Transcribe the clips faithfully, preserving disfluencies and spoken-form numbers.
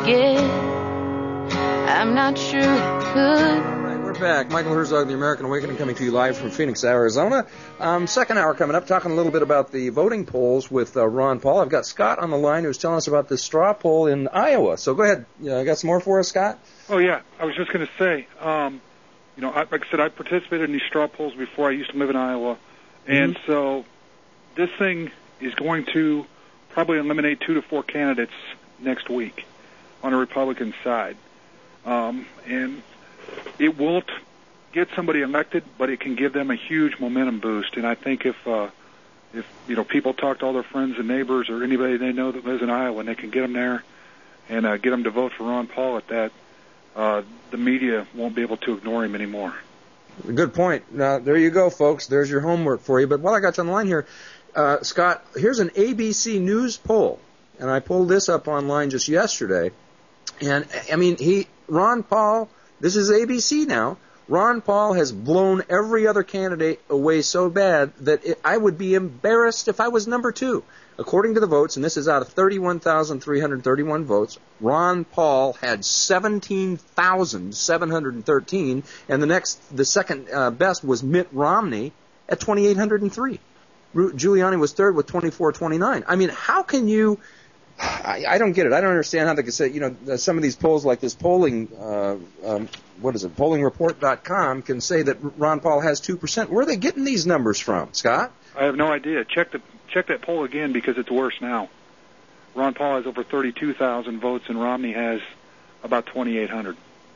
forget. I'm not sure I could. All right, we're back. Michael Herzog, The American Awakening, coming to you live from Phoenix, Arizona. Um, second hour coming up, talking a little bit about the voting polls with uh, Ron Paul. I've got Scott on the line who's telling us about this straw poll in Iowa. So go ahead. You know, got some more for us, Scott? Oh, yeah. I was just going to say, um, you know, I, like I said, I participated in these straw polls before. I used to live in Iowa. And mm-hmm. so this thing is going to probably eliminate two to four candidates next week on the Republican side. Um, and it won't get somebody elected, but it can give them a huge momentum boost. And I think if, uh, if you know, people talk to all their friends and neighbors or anybody they know that lives in Iowa, and they can get them there and uh, get them to vote for Ron Paul at that, uh, the media won't be able to ignore him anymore. Good point. Now, there you go, folks. There's your homework for you. But while I got you on the line here, uh, Scott, here's an A B C News poll, and I pulled this up online just yesterday. And, I mean, he, Ron Paul, this is A B C now, Ron Paul has blown every other candidate away so bad that it, I would be embarrassed if I was number two. According to the votes, and this is out of thirty-one thousand three hundred thirty-one votes, Ron Paul had seventeen thousand seven hundred thirteen, and the next, the second uh, best was Mitt Romney at two thousand eight hundred three. Giuliani was third with twenty-four twenty-nine. I mean, how can you... I, I don't get it. I don't understand how they can say, you know, some of these polls like this polling, uh, um, what is it, polling report dot com can say that Ron Paul has two percent. Where are they getting these numbers from, Scott? I have no idea. Check the check that poll again because it's worse now. Ron Paul has over thirty-two thousand votes and Romney has about twenty-eight hundred.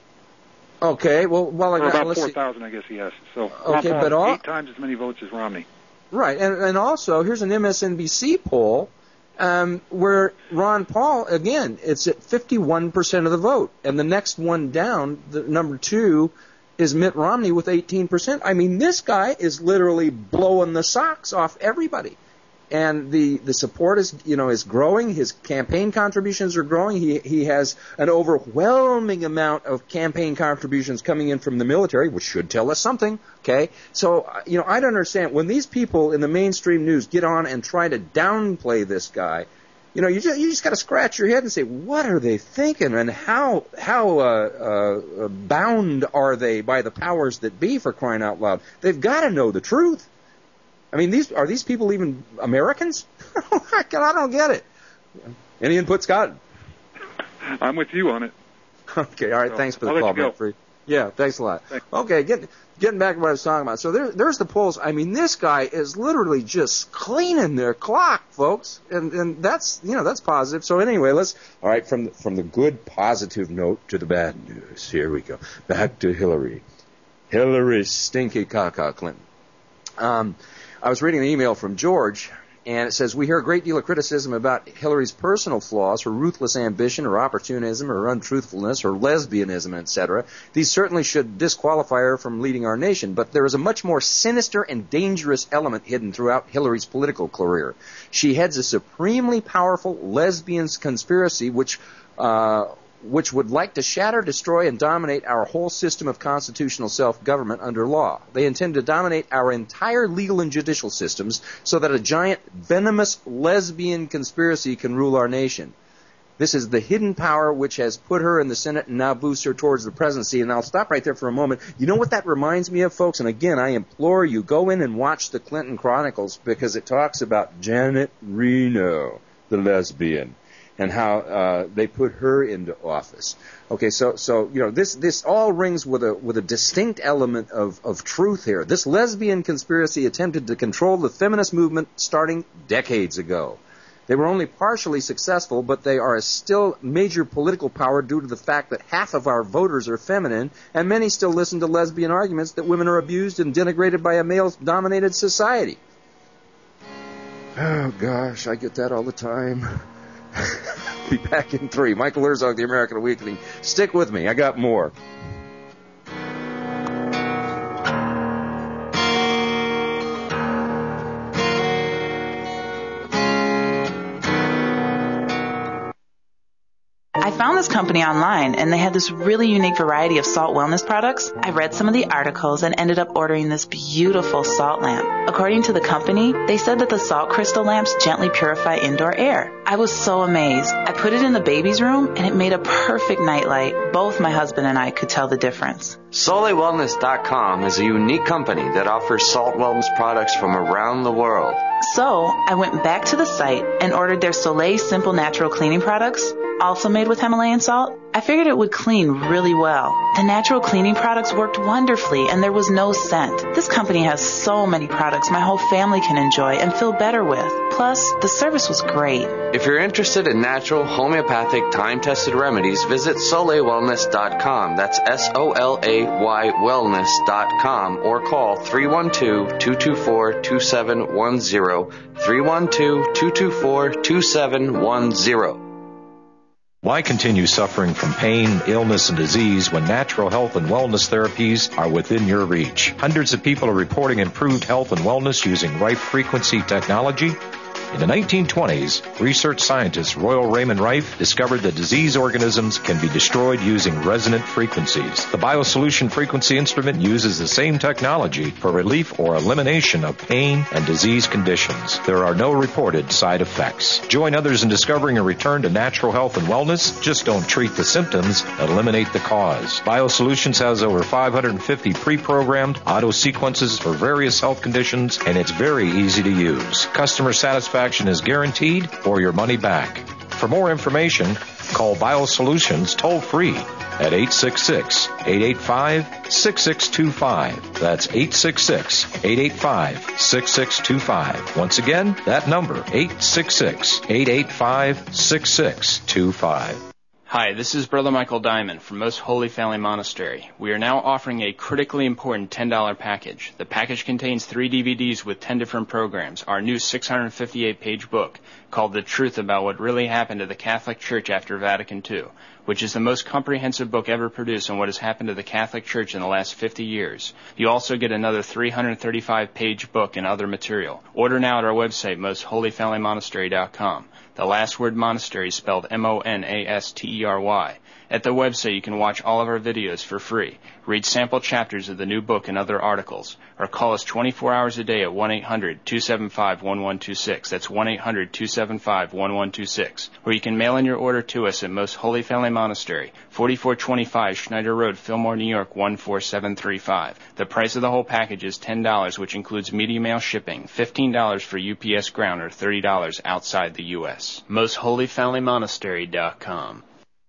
Okay, well, well I or got about four thousand, I guess he has. So Ron okay, Paul but has all, eight times as many votes as Romney. Right, and, and also here's an M S N B C poll. Um, where Ron Paul, again, it's at fifty-one percent of the vote. And the next one down, the number two, is Mitt Romney with eighteen percent. I mean, this guy is literally blowing the socks off everybody. And the, the support is, you know, is growing. His campaign contributions are growing. He, he has an overwhelming amount of campaign contributions coming in from the military, which should tell us something, okay? So, you know, I don't understand. When these people in the mainstream news get on and try to downplay this guy, you know, you just, you just got to scratch your head and say, what are they thinking, and how how uh, uh, bound are they by the powers that be, for crying out loud? They've got to know the truth. I mean, these are these people even Americans? I don't get it. Any input, Scott? I'm with you on it. Okay, all right. So, thanks for the I'll call, Brent Free. Yeah, thanks a lot. Thanks. Okay, get, getting back to what I was talking about. So there, there's the polls. I mean, this guy is literally just cleaning their clock, folks, and and that's you know that's positive. So anyway, let's all right from the, from the good positive note to the bad news. Here we go. Back to Hillary. Hillary Stinky Caca Clinton. Um. I was reading an email from George, and it says, we hear a great deal of criticism about Hillary's personal flaws, her ruthless ambition, her opportunism, her untruthfulness, her lesbianism, et cetera. These certainly should disqualify her from leading our nation, but there is a much more sinister and dangerous element hidden throughout Hillary's political career. She heads a supremely powerful lesbian conspiracy which uh which would like to shatter, destroy, and dominate our whole system of constitutional self-government under law. They intend to dominate our entire legal and judicial systems so that a giant, venomous lesbian conspiracy can rule our nation. This is the hidden power which has put her in the Senate and now boosts her towards the presidency. And I'll stop right there for a moment. You know what that reminds me of, folks? And again, I implore you, go in and watch the Clinton Chronicles because it talks about Janet Reno, the lesbian, and how uh, they put her into office. Okay, so so you know this this all rings with a with a distinct element of of truth here. This lesbian conspiracy attempted to control the feminist movement starting decades ago. They were only partially successful, but they are a still major political power due to the fact that half of our voters are feminine, and many still listen to lesbian arguments that women are abused and denigrated by a male-dominated society. Oh gosh, I get that all the time. Be back in three. Michael Herzog, The American Awakening. Stick with me. I got more. I found this company online, and they had this really unique variety of salt wellness products. I read some of the articles and ended up ordering this beautiful salt lamp. According to the company, they said that the salt crystal lamps gently purify indoor air. I was so amazed. I put it in the baby's room, and it made a perfect nightlight. Both my husband and I could tell the difference. Sole Wellness dot com is a unique company that offers salt wellness products from around the world. So, I went back to the site and ordered their Soleil Simple Natural Cleaning products, also made with Himalayan salt. I figured it would clean really well. The natural cleaning products worked wonderfully, and there was no scent. This company has so many products my whole family can enjoy and feel better with. Plus, the service was great. If you're interested in natural, homeopathic, time-tested remedies, visit Sole Wellness dot com. That's S O L A Y Wellness dot com, or call three one two, two two four, two seven one zero, three one two, two two four, two seven one zero. Why continue suffering from pain, illness, and disease when natural health and wellness therapies are within your reach? Hundreds of people are reporting improved health and wellness using Rife frequency technology. In the nineteen twenties, research scientist Royal Raymond Rife discovered that disease organisms can be destroyed using resonant frequencies. The BioSolution frequency instrument uses the same technology for relief or elimination of pain and disease conditions. There are no reported side effects. Join others in discovering a return to natural health and wellness. Just don't treat the symptoms, eliminate the cause. BioSolutions has over five hundred fifty pre-programmed auto sequences for various health conditions, and it's very easy to use. Customer satisfaction is guaranteed or your money back. For more information, call BioSolutions toll-free at eight six six, eight eight five, six six two five. That's eight six six, eight eight five, six six two five. Once again, that number, eight six six, eight eight five, six six two five. Hi, this is Brother Michael Diamond from Most Holy Family Monastery. We are now offering a critically important ten dollars package. The package contains three D V Ds with ten different programs, our new six hundred fifty-eight page book called The Truth About What Really Happened to the Catholic Church After Vatican Two, which is the most comprehensive book ever produced on what has happened to the Catholic Church in the last fifty years. You also get another three hundred thirty-five page book and other material. Order now at our website, most holy family monastery dot com. The last word monastery is spelled M O N A S T E R Y. At the website, you can watch all of our videos for free, read sample chapters of the new book and other articles, or call us twenty-four hours a day at one eight hundred, two seven five, one one two six. That's one eight hundred, two seven five, one one two six. Or you can mail in your order to us at Most Holy Family Monastery, forty-four twenty-five Schneider Road, Fillmore, New York, one four seven three five. The price of the whole package is ten dollars, which includes media mail shipping, fifteen dollars for U P S ground, or thirty dollars outside the U S most holy family monastery dot com.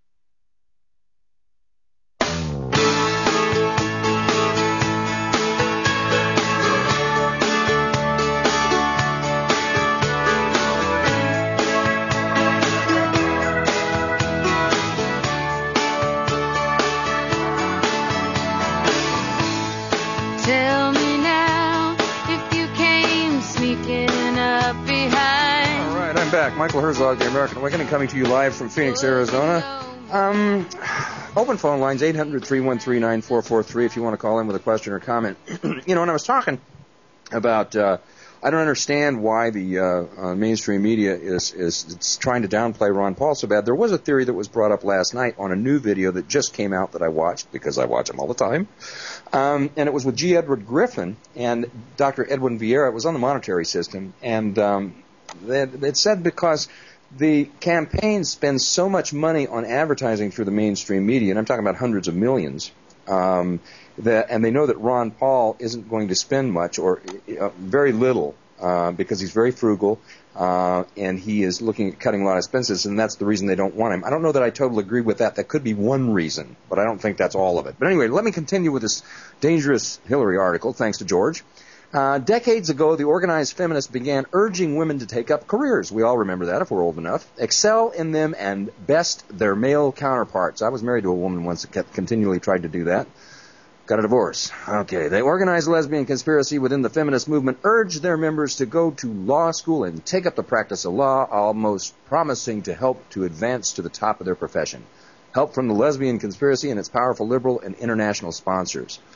Tell me now if you came sneaking up behind. All right, I'm back. Michael Herzog, the American Awakening, coming to you live from Phoenix, Arizona. Um, open phone lines, eight hundred, three one three, nine four four three if you want to call in with a question or comment. You know, when I was talking about, uh, I don't understand why the uh, uh, mainstream media is, is it's trying to downplay Ron Paul so bad. There was a theory that was brought up last night on a new video that just came out that I watched, because I watch them all the time. Um, and it was with G. Edward Griffin and Doctor Edwin Vieira. It was on the monetary system. And um, it, it said because the campaign spends so much money on advertising through the mainstream media, and I'm talking about hundreds of millions, um, that, and they know that Ron Paul isn't going to spend much or uh, very little uh, because he's very frugal, uh, and he is looking at cutting a lot of expenses, and that's the reason they don't want him. I don't know that I totally agree with that. That could be one reason, but I don't think that's all of it. But anyway, let me continue with this dangerous Hillary article, thanks to George. Uh, decades ago, the organized feminists began urging women to take up careers. We all remember that if we're old enough. Excel in them and best their male counterparts. I was married to a woman once that kept, continually tried to do that. Got a divorce. Okay. The organized lesbian conspiracy within the feminist movement urged their members to go to law school and take up the practice of law, almost promising to help to advance to the top of their profession. Help from the lesbian conspiracy and its powerful liberal and international sponsors.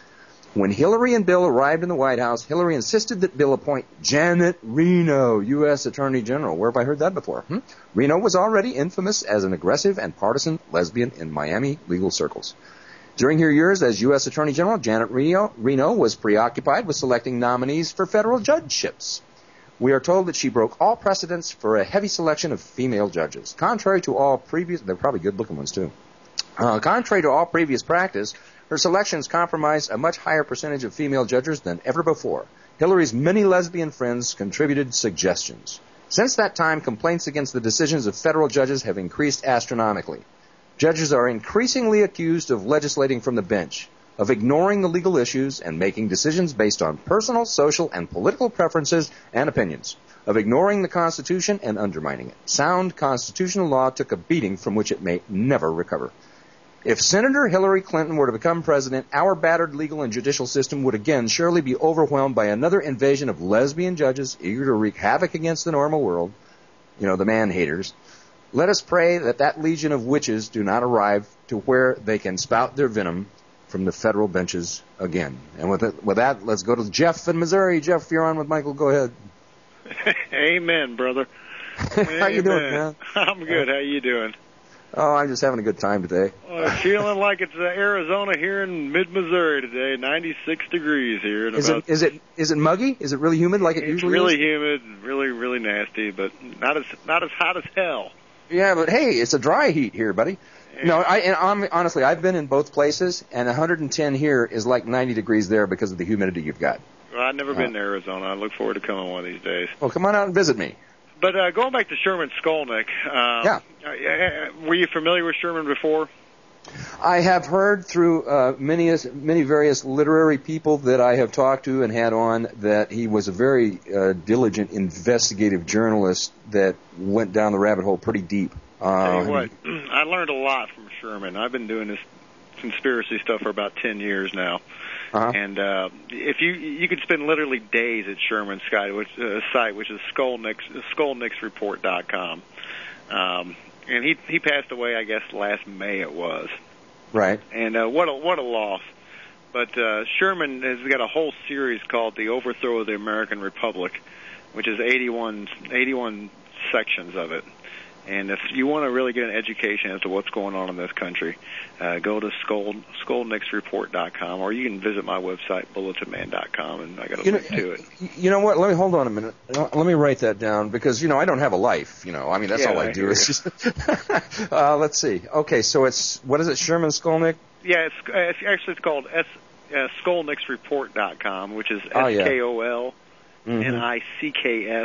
When Hillary and Bill arrived in the White House, Hillary insisted that Bill appoint Janet Reno, U S Attorney General. Where have I heard that before? Hmm? Reno was already infamous as an aggressive and partisan lesbian in Miami legal circles. During her years as U S Attorney General, Janet Reno, Reno was preoccupied with selecting nominees for federal judgeships. We are told that she broke all precedents for a heavy selection of female judges. Contrary to all previous, they're probably good-looking ones too. Uh, contrary to all previous practice, her selections comprised a much higher percentage of female judges than ever before. Hillary's many lesbian friends contributed suggestions. Since that time, complaints against the decisions of federal judges have increased astronomically. Judges are increasingly accused of legislating from the bench, of ignoring the legal issues and making decisions based on personal, social, and political preferences and opinions, of ignoring the Constitution and undermining it. Sound constitutional law took a beating from which it may never recover. If Senator Hillary Clinton were to become president, our battered legal and judicial system would again surely be overwhelmed by another invasion of lesbian judges eager to wreak havoc against the normal world, you know, the man-haters. Let us pray that that legion of witches do not arrive to where they can spout their venom from the federal benches again. And with, it, with that, let's go to Jeff in Missouri. Jeff, you're on with Michael. Go ahead. Amen, brother. How you doing, man? I'm good. How you doing? Oh, I'm just having a good time today. Well, feeling like it's uh, Arizona here in mid-Missouri today, ninety-six degrees here. Is it, is it is it muggy? Is it really humid like it it's usually really is? It's really humid, really, really nasty, but not as not as hot as hell. Yeah, but hey, it's a dry heat here, buddy. Yeah. No, I and I'm, honestly, I've been in both places, and one hundred ten here is like ninety degrees there because of the humidity you've got. Well, I've never uh, been to Arizona. I look forward to coming one of these days. Well, come on out and visit me. But uh, going back to Sherman Skolnick, uh, yeah. Uh, were you familiar with Sherman before? I have heard through uh, many many various literary people that I have talked to and had on that he was a very uh, diligent investigative journalist that went down the rabbit hole pretty deep. Uh, Tell you what, I learned a lot from Sherman. I've been doing this conspiracy stuff for about ten years now. Uh-huh. And uh, if you you could spend literally days at Sherman's site, which, uh, site, which is Skolnick's, Skolnick's Report dot com. Um, and he he passed away, I guess, last May it was. Right. And uh, what a what a loss. But uh, Sherman has got a whole series called The Overthrow of the American Republic, which is eighty-one, eighty-one sections of it. And if you want to really get an education as to what's going on in this country, uh, go to Skol, Skolnick's Report dot com, or you can visit my website, Bulletin Man dot com, and I got a you link know, to it. You know what? Let me hold on a minute. Let me write that down because, you know, I don't have a life. You know, I mean, that's yeah, all I, I do is just. uh, let's see. Okay, so it's, what is it, Sherman Skolnick? Yeah, it's, it's actually it's called S, uh, Skolnick's Report dot com, which is oh, yeah. S K O L N I C K S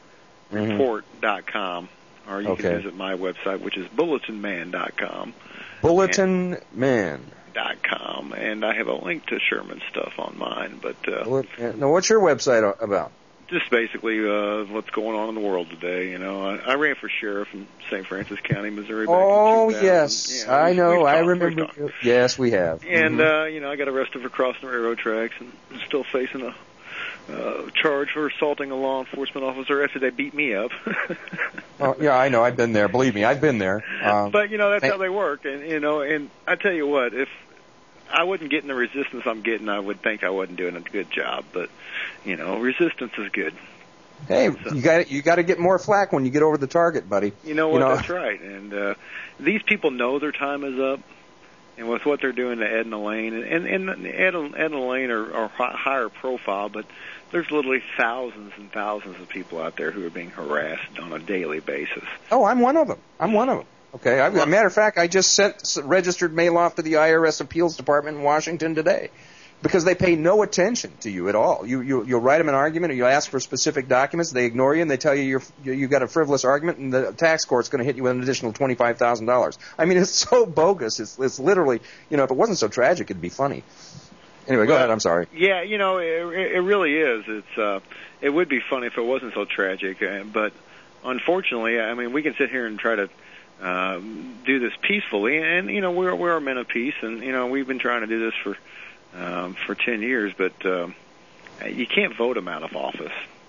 Report dot com. Or you okay. can visit my website, which is Bulletin Man dot com. Bulletin Man dot com, and I have a link to Sherman's stuff on mine. But uh, now, what's your website about? Just basically uh, what's going on in the world today. You know, I, I ran for sheriff in Saint Francis County, Missouri. Back oh in two thousand. yes, yeah, I we, know. talked, I remember. Yes, we have. And mm-hmm. uh, you know, I got arrested for crossing the railroad tracks, and I'm still facing a uh, charge for assaulting a law enforcement officer after they beat me up. Oh, yeah, I know. I've been there. Believe me, I've been there. Um, but you know, that's how they work. And you know, and I tell you what, if I wasn't getting the resistance I'm getting, I would think I wasn't doing a good job. But you know, resistance is good. Hey, so, you got you got to get more flack when you get over the target, buddy. You know what? You know? That's right. And uh, these people know their time is up. And with what they're doing to Ed and Elaine, and, and, and Ed, Ed and Elaine are, are higher profile, but there's literally thousands and thousands of people out there who are being harassed on a daily basis. Oh, I'm one of them. I'm one of them. Okay. I, a matter of fact, I just sent registered mail off to the I R S Appeals Department in Washington today because they pay no attention to you at all. You, you, you'll write them an argument or you ask for specific documents. They ignore you and they tell you you're, you've got a frivolous argument and the tax court's going to hit you with an additional twenty-five thousand dollars. I mean, it's so bogus. It's, it's literally, you know, if it wasn't so tragic, it'd be funny. Anyway, go well, ahead. I'm sorry. Yeah, you know, it, it really is. It's uh, it would be funny if it wasn't so tragic, but unfortunately, I mean, we can sit here and try to um, do this peacefully, and you know, we're we're men of peace, and you know, we've been trying to do this for um, for ten years, but uh, you can't vote them out of office.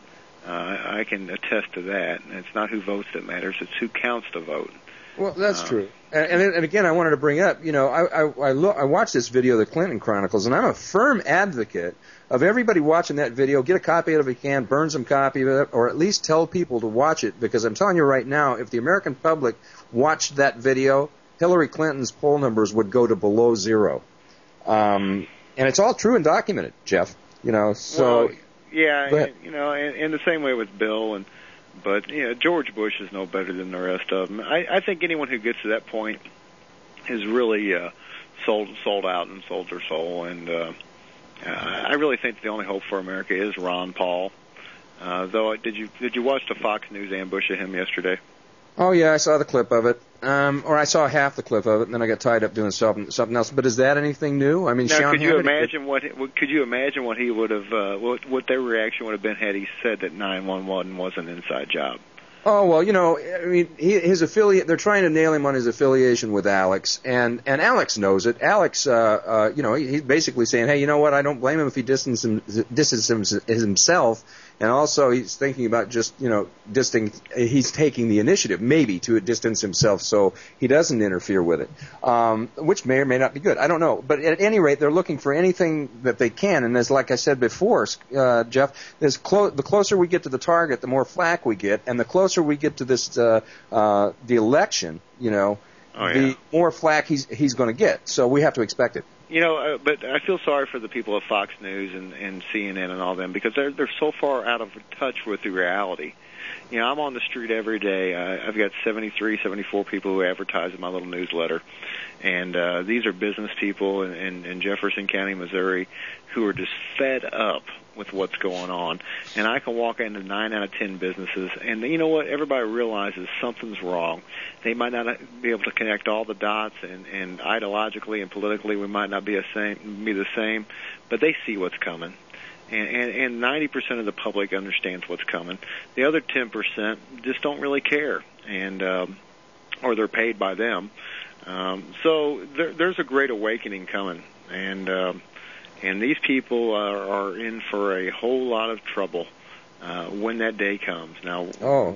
Uh, I, I can attest to that. And it's not who votes that matters; it's who counts the vote. Well, that's um, true. And, and, and again, I wanted to bring up, you know, I I, I, look, I watched this video, the Clinton Chronicles, and I'm a firm advocate of everybody watching that video. Get a copy of it if you can, burn some copy of it, or at least tell people to watch it. Because I'm telling you right now, if the American public watched that video, Hillary Clinton's poll numbers would go to below zero. Um, and it's all true and documented, Jeff. You know, so well, yeah, you know, in, in the same way with Bill and. But, you know, George Bush is no better than the rest of them. I, I think anyone who gets to that point has really uh, sold sold out and sold their soul. And uh, I really think the only hope for America is Ron Paul. Uh, though, did you did you watch the Fox News ambush of him yesterday? Oh, yeah, I saw the clip of it. Um, or I saw half the clip of it, and then I got tied up doing something, something else. But is that anything new? I mean, now, Sean could you Hannity, imagine what could you imagine what he would have uh, what what their reaction would have been had he said that nine one one was an inside job? Oh, well, you know, I mean, he, his affiliate, they're trying to nail him on his affiliation with Alex, and, and Alex knows it. Alex, uh, uh, you know, he, he's basically saying, hey, you know what, I don't blame him if he distances, distances himself, and also he's thinking about just, you know, distancing, he's taking the initiative, maybe, to distance himself so he doesn't interfere with it, um, which may or may not be good. I don't know. But at any rate, they're looking for anything that they can, and as like I said before, uh, Jeff, as clo- the closer we get to the target, the more flack we get, and the closer we get to this, uh, uh, the election, you know, oh, yeah. the more flack he's, he's going to get. So we have to expect it. You know, uh, but I feel sorry for the people of Fox News and, and C N N and all them because they're they're so far out of touch with the reality. You know, I'm on the street every day. Uh, I've got seventy-three, seventy-four people who advertise in my little newsletter, and uh, these are business people in, in, in Jefferson County, Missouri, who are just fed up with what's going on. And I can walk into nine out of ten businesses, and you know what? Everybody realizes something's wrong. They might not be able to connect all the dots, and, and ideologically and politically, we might not be a same, be the same, but they see what's coming. And, and, and ninety percent of the public understands what's coming. The other ten percent just don't really care, and um, or they're paid by them. Um, so there, there's a great awakening coming, and um, and these people are, are in for a whole lot of trouble uh, when that day comes. Now, oh,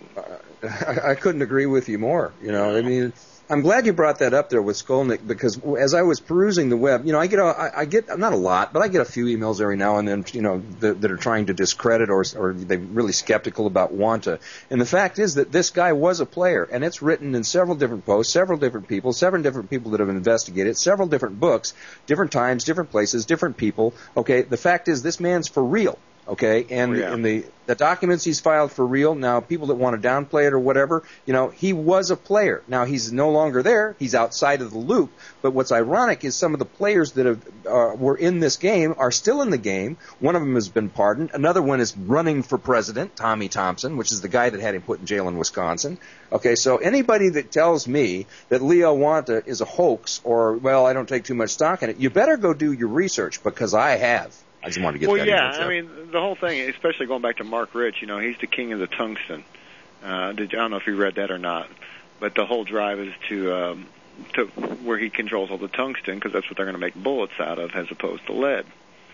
I, I couldn't agree with you more. You know, I mean. I'm glad you brought that up there with Skolnick because as I was perusing the web, you know, I get a, I, I get not a lot, but I get a few emails every now and then, you know, that, that are trying to discredit or or they're really skeptical about Wanta. And the fact is that this guy was a player, and it's written in several different posts, several different people, several different people that have investigated, several different books, different times, different places, different people. Okay, the fact is this man's for real. Okay, and, oh, yeah. and the, the documents he's filed for real. Now, people that want to downplay it or whatever, you know, he was a player. Now, he's no longer there. He's outside of the loop. But what's ironic is some of the players that have, uh, were in this game are still in the game. One of them has been pardoned. Another one is running for president, Tommy Thompson, which is the guy that had him put in jail in Wisconsin. Okay, so anybody that tells me that Leo Wanta is a hoax or, well, I don't take too much stock in it, you better go do your research because I have. I just wanted to get well, that yeah, in. I mean, the whole thing, especially going back to Mark Rich, you know, he's the king of the tungsten. Uh, did, I don't know if you read that or not, but the whole drive is to um, to where he controls all the tungsten because that's what they're going to make bullets out of as opposed to lead.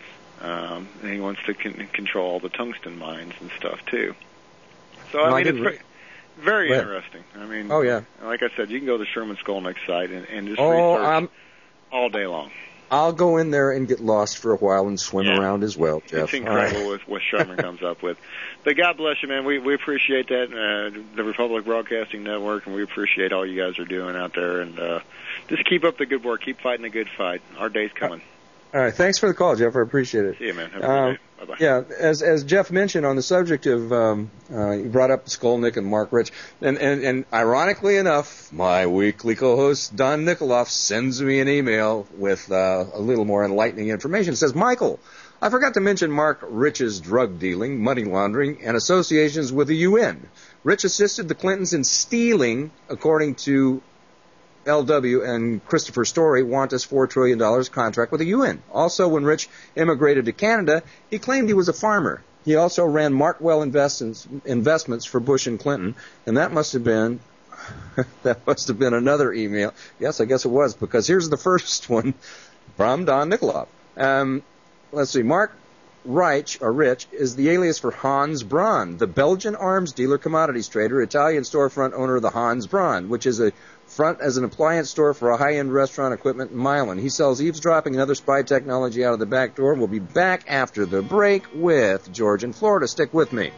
Um, and he wants to con- control all the tungsten mines and stuff, too. So, well, I mean, I it's very, very interesting. I mean, oh, yeah. Like I said, you can go to Sherman Skolnick's site and, and just oh, research I'm, all day long. I'll go in there and get lost for a while and swim yeah. around as well, Jeff. It's incredible right. with what Sherman comes up with. But God bless you, man. We we appreciate that, uh, the Republic Broadcasting Network, and we appreciate all you guys are doing out there. And uh, just keep up the good work. Keep fighting the good fight. Our day's coming. All right. Thanks for the call, Jeff. I appreciate it. See you, man. Have a um, good day. Bye-bye. Yeah, as as Jeff mentioned on the subject of, um, uh, you brought up Skolnick and Mark Rich, and, and, and ironically enough, my weekly co-host Don Nikoloff sends me an email with uh, a little more enlightening information. It says, Michael, I forgot to mention Mark Rich's drug dealing, money laundering, and associations with the U N. Rich assisted the Clintons in stealing, according to L W and Christopher Story, Wanta's four trillion dollars contract with the U N. Also, when Rich immigrated to Canada, he claimed he was a farmer. He also ran Markwell investments, investments for Bush and Clinton, and that must have been that must have been another email. Yes, I guess it was, because here's the first one from Don Nikoloff. Um, let's see, Mark Reich, or Rich, is the alias for Hans Braun, the Belgian arms dealer, commodities trader, Italian storefront owner of the Hans Braun, which is a front as an appliance store for a high-end restaurant equipment in Milan. He sells eavesdropping and other spy technology out of the back door. We'll be back after the break with George in Florida. Stick with me.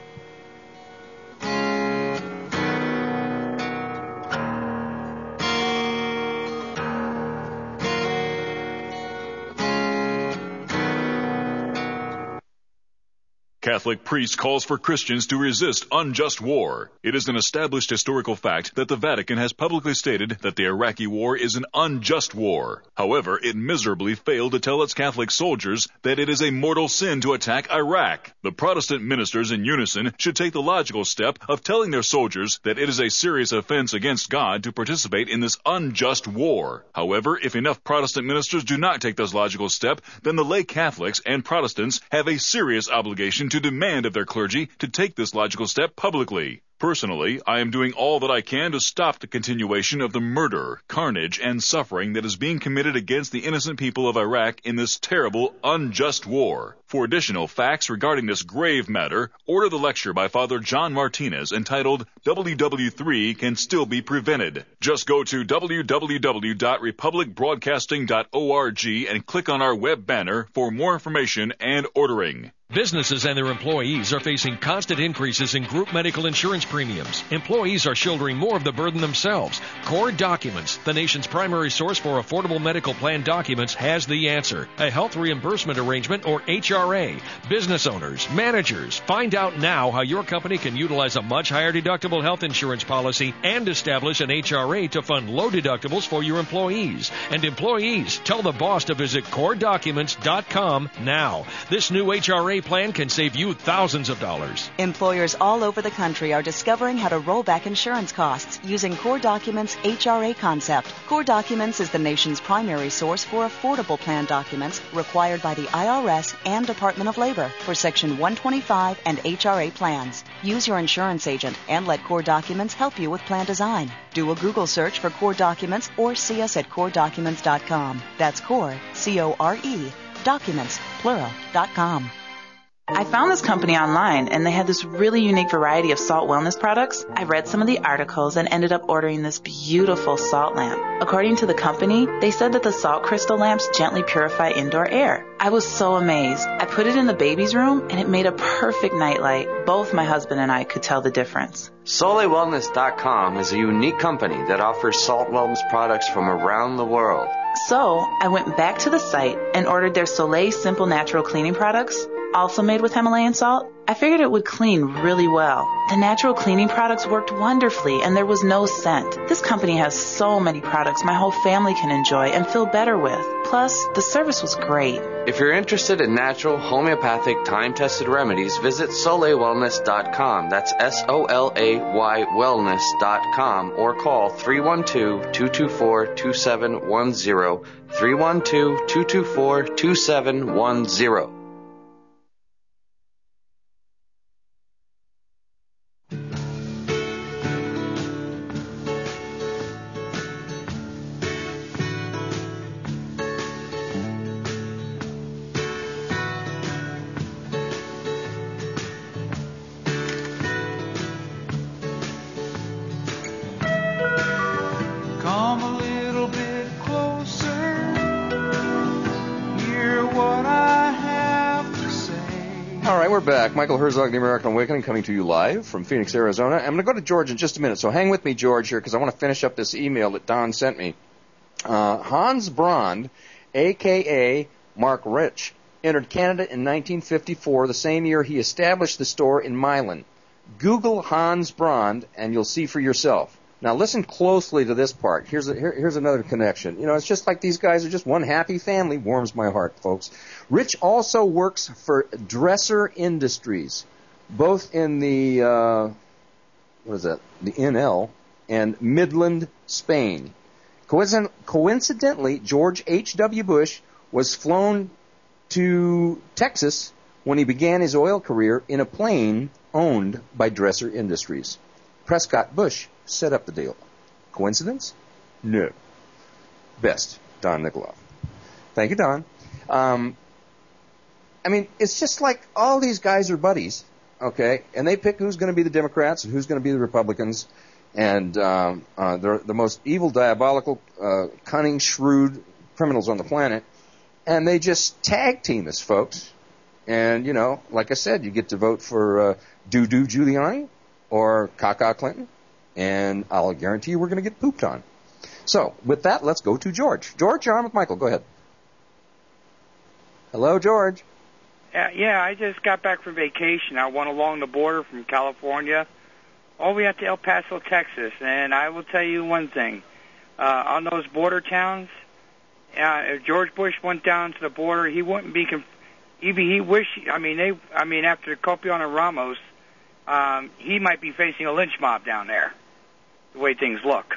Catholic priest calls for Christians to resist unjust war. It is an established historical fact that the Vatican has publicly stated that the Iraqi war is an unjust war. However, it miserably failed to tell its Catholic soldiers that it is a mortal sin to attack Iraq. The Protestant ministers in unison should take the logical step of telling their soldiers that it is a serious offense against God to participate in this unjust war. However, if enough Protestant ministers do not take this logical step, then the lay Catholics and Protestants have a serious obligation to demand of their clergy to take this logical step publicly. Personally, I am doing all that I can to stop the continuation of the murder, carnage, and suffering that is being committed against the innocent people of Iraq in this terrible, unjust war. For additional facts regarding this grave matter, order the lecture by Father John Martinez entitled W W three Can Still Be Prevented. Just go to w w w dot republic broadcasting dot org and click on our web banner for more information and ordering. Businesses and their employees are facing constant increases in group medical insurance premiums. Employees are shouldering more of the burden themselves. Core Documents, the nation's primary source for affordable medical plan documents, has the answer. A health reimbursement arrangement, or H R A. Business owners, managers, find out now how your company can utilize a much higher deductible health insurance policy and establish an H R A to fund low deductibles for your employees. And employees, tell the boss to visit core documents dot com now. This new H R A plan can save you thousands of dollars. Employers all over the country are discovering how to roll back insurance costs using Core Documents' H R A concept. Core Documents is the nation's primary source for affordable plan documents required by the I R S and Department of Labor for Section one twenty-five and H R A plans. Use your insurance agent and let Core Documents help you with plan design. Do a Google search for Core Documents or see us at core documents dot com. That's Core, C O R E, documents, plural, dot com. I found this company online, and they had this really unique variety of salt wellness products. I read some of the articles and ended up ordering this beautiful salt lamp. According to the company, they said that the salt crystal lamps gently purify indoor air. I was so amazed. I put it in the baby's room, and it made a perfect nightlight. Both my husband and I could tell the difference. Soleil Wellness dot com is a unique company that offers salt wellness products from around the world. So I went back to the site and ordered their Soleil Simple Natural Cleaning products, also made with Himalayan salt. I figured it would clean really well. The natural cleaning products worked wonderfully, and there was no scent. This company has so many products my whole family can enjoy and feel better with. Plus, the service was great. If you're interested in natural, homeopathic, time-tested remedies, visit Soleil Wellness dot com. That's S O L A Y wellness dot com, or call three one two, two two four, two seven one zero, three one two, two two four, two seven one zero. Back. Michael Herzog, The American Awakening, coming to you live from Phoenix, Arizona. I'm going to go to George in just a minute, so hang with me, George, here, because I want to finish up this email that Don sent me. Uh, Hans Braun, a k a. Mark Rich, entered Canada in nineteen fifty-four, the same year he established the store in Milan. Google Hans Braun, and you'll see for yourself. Now, listen closely to this part. Here's a, here, here's another connection. You know, it's just like these guys are just one happy family. Warms my heart, folks. Rich also works for Dresser Industries, both in the, uh, what is that, the N L, and Midland, Spain. Coincident, coincidentally, George H W. Bush was flown to Texas when he began his oil career in a plane owned by Dresser Industries. Prescott Bush set up the deal. Coincidence? No. Best, Don Nikoloff. Thank you, Don. Um, I mean, it's just like all these guys are buddies, okay? And they pick who's going to be the Democrats and who's going to be the Republicans. And um, uh, they're the most evil, diabolical, uh, cunning, shrewd criminals on the planet. And they just tag team us, folks. And, you know, like I said, you get to vote for uh, Doo-Doo Giuliani or Kaka Clinton. And I'll guarantee you we're going to get pooped on. So, with that, let's go to George. George, you're on with Michael. Go ahead. Hello, George. Uh, yeah, I just got back from vacation. I went along the border from California all the way up to El Paso, Texas. And I will tell you one thing. Uh, on those border towns, uh, if George Bush went down to the border, he wouldn't be... Conf- Even he wish, I mean, they, I mean, after Copion and Ramos, um, he might be facing a lynch mob down there, the way things look.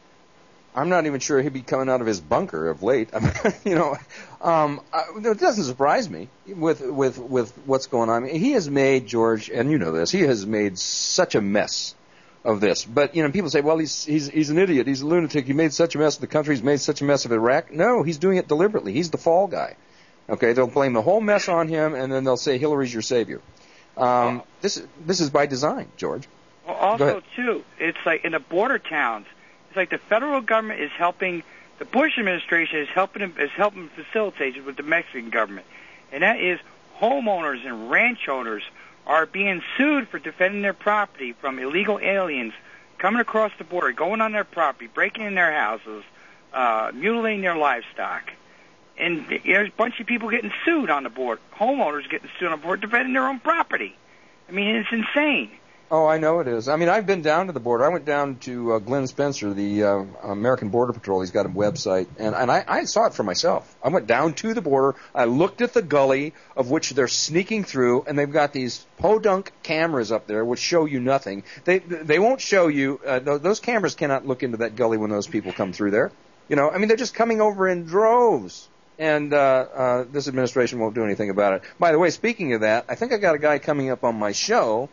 I'm not even sure he'd be coming out of his bunker of late. I mean, you know, um, I, it doesn't surprise me with with with what's going on. I mean, he has made, George, and you know this, he has made such a mess of this. But you know, people say, well, he's he's he's an idiot, he's a lunatic. He made such a mess of the country. He's made such a mess of Iraq. No, he's doing it deliberately. He's the fall guy. Okay, they'll blame the whole mess on him, and then they'll say Hillary's your savior. Um, this this is by design, George. Well, also, too, it's like in the border towns, it's like the federal government is helping, the Bush administration is helping is helping facilitate it with the Mexican government, and that is homeowners and ranch owners are being sued for defending their property from illegal aliens coming across the border, going on their property, breaking in their houses, uh, mutilating their livestock. And there's a bunch of people getting sued on the board, homeowners getting sued on the board, defending their own property. I mean, it's insane. Oh, I know it is. I mean, I've been down to the border. I went down to uh, Glenn Spencer, the uh, American Border Patrol. He's got a website, and, and I, I saw it for myself. I went down to the border. I looked at the gully of which they're sneaking through, and they've got these podunk cameras up there which show you nothing. They they won't show you. Uh, those cameras cannot look into that gully when those people come through there. You know, I mean, they're just coming over in droves. And uh, uh, this administration won't do anything about it. By the way, speaking of that, I think I got a guy coming up on my show,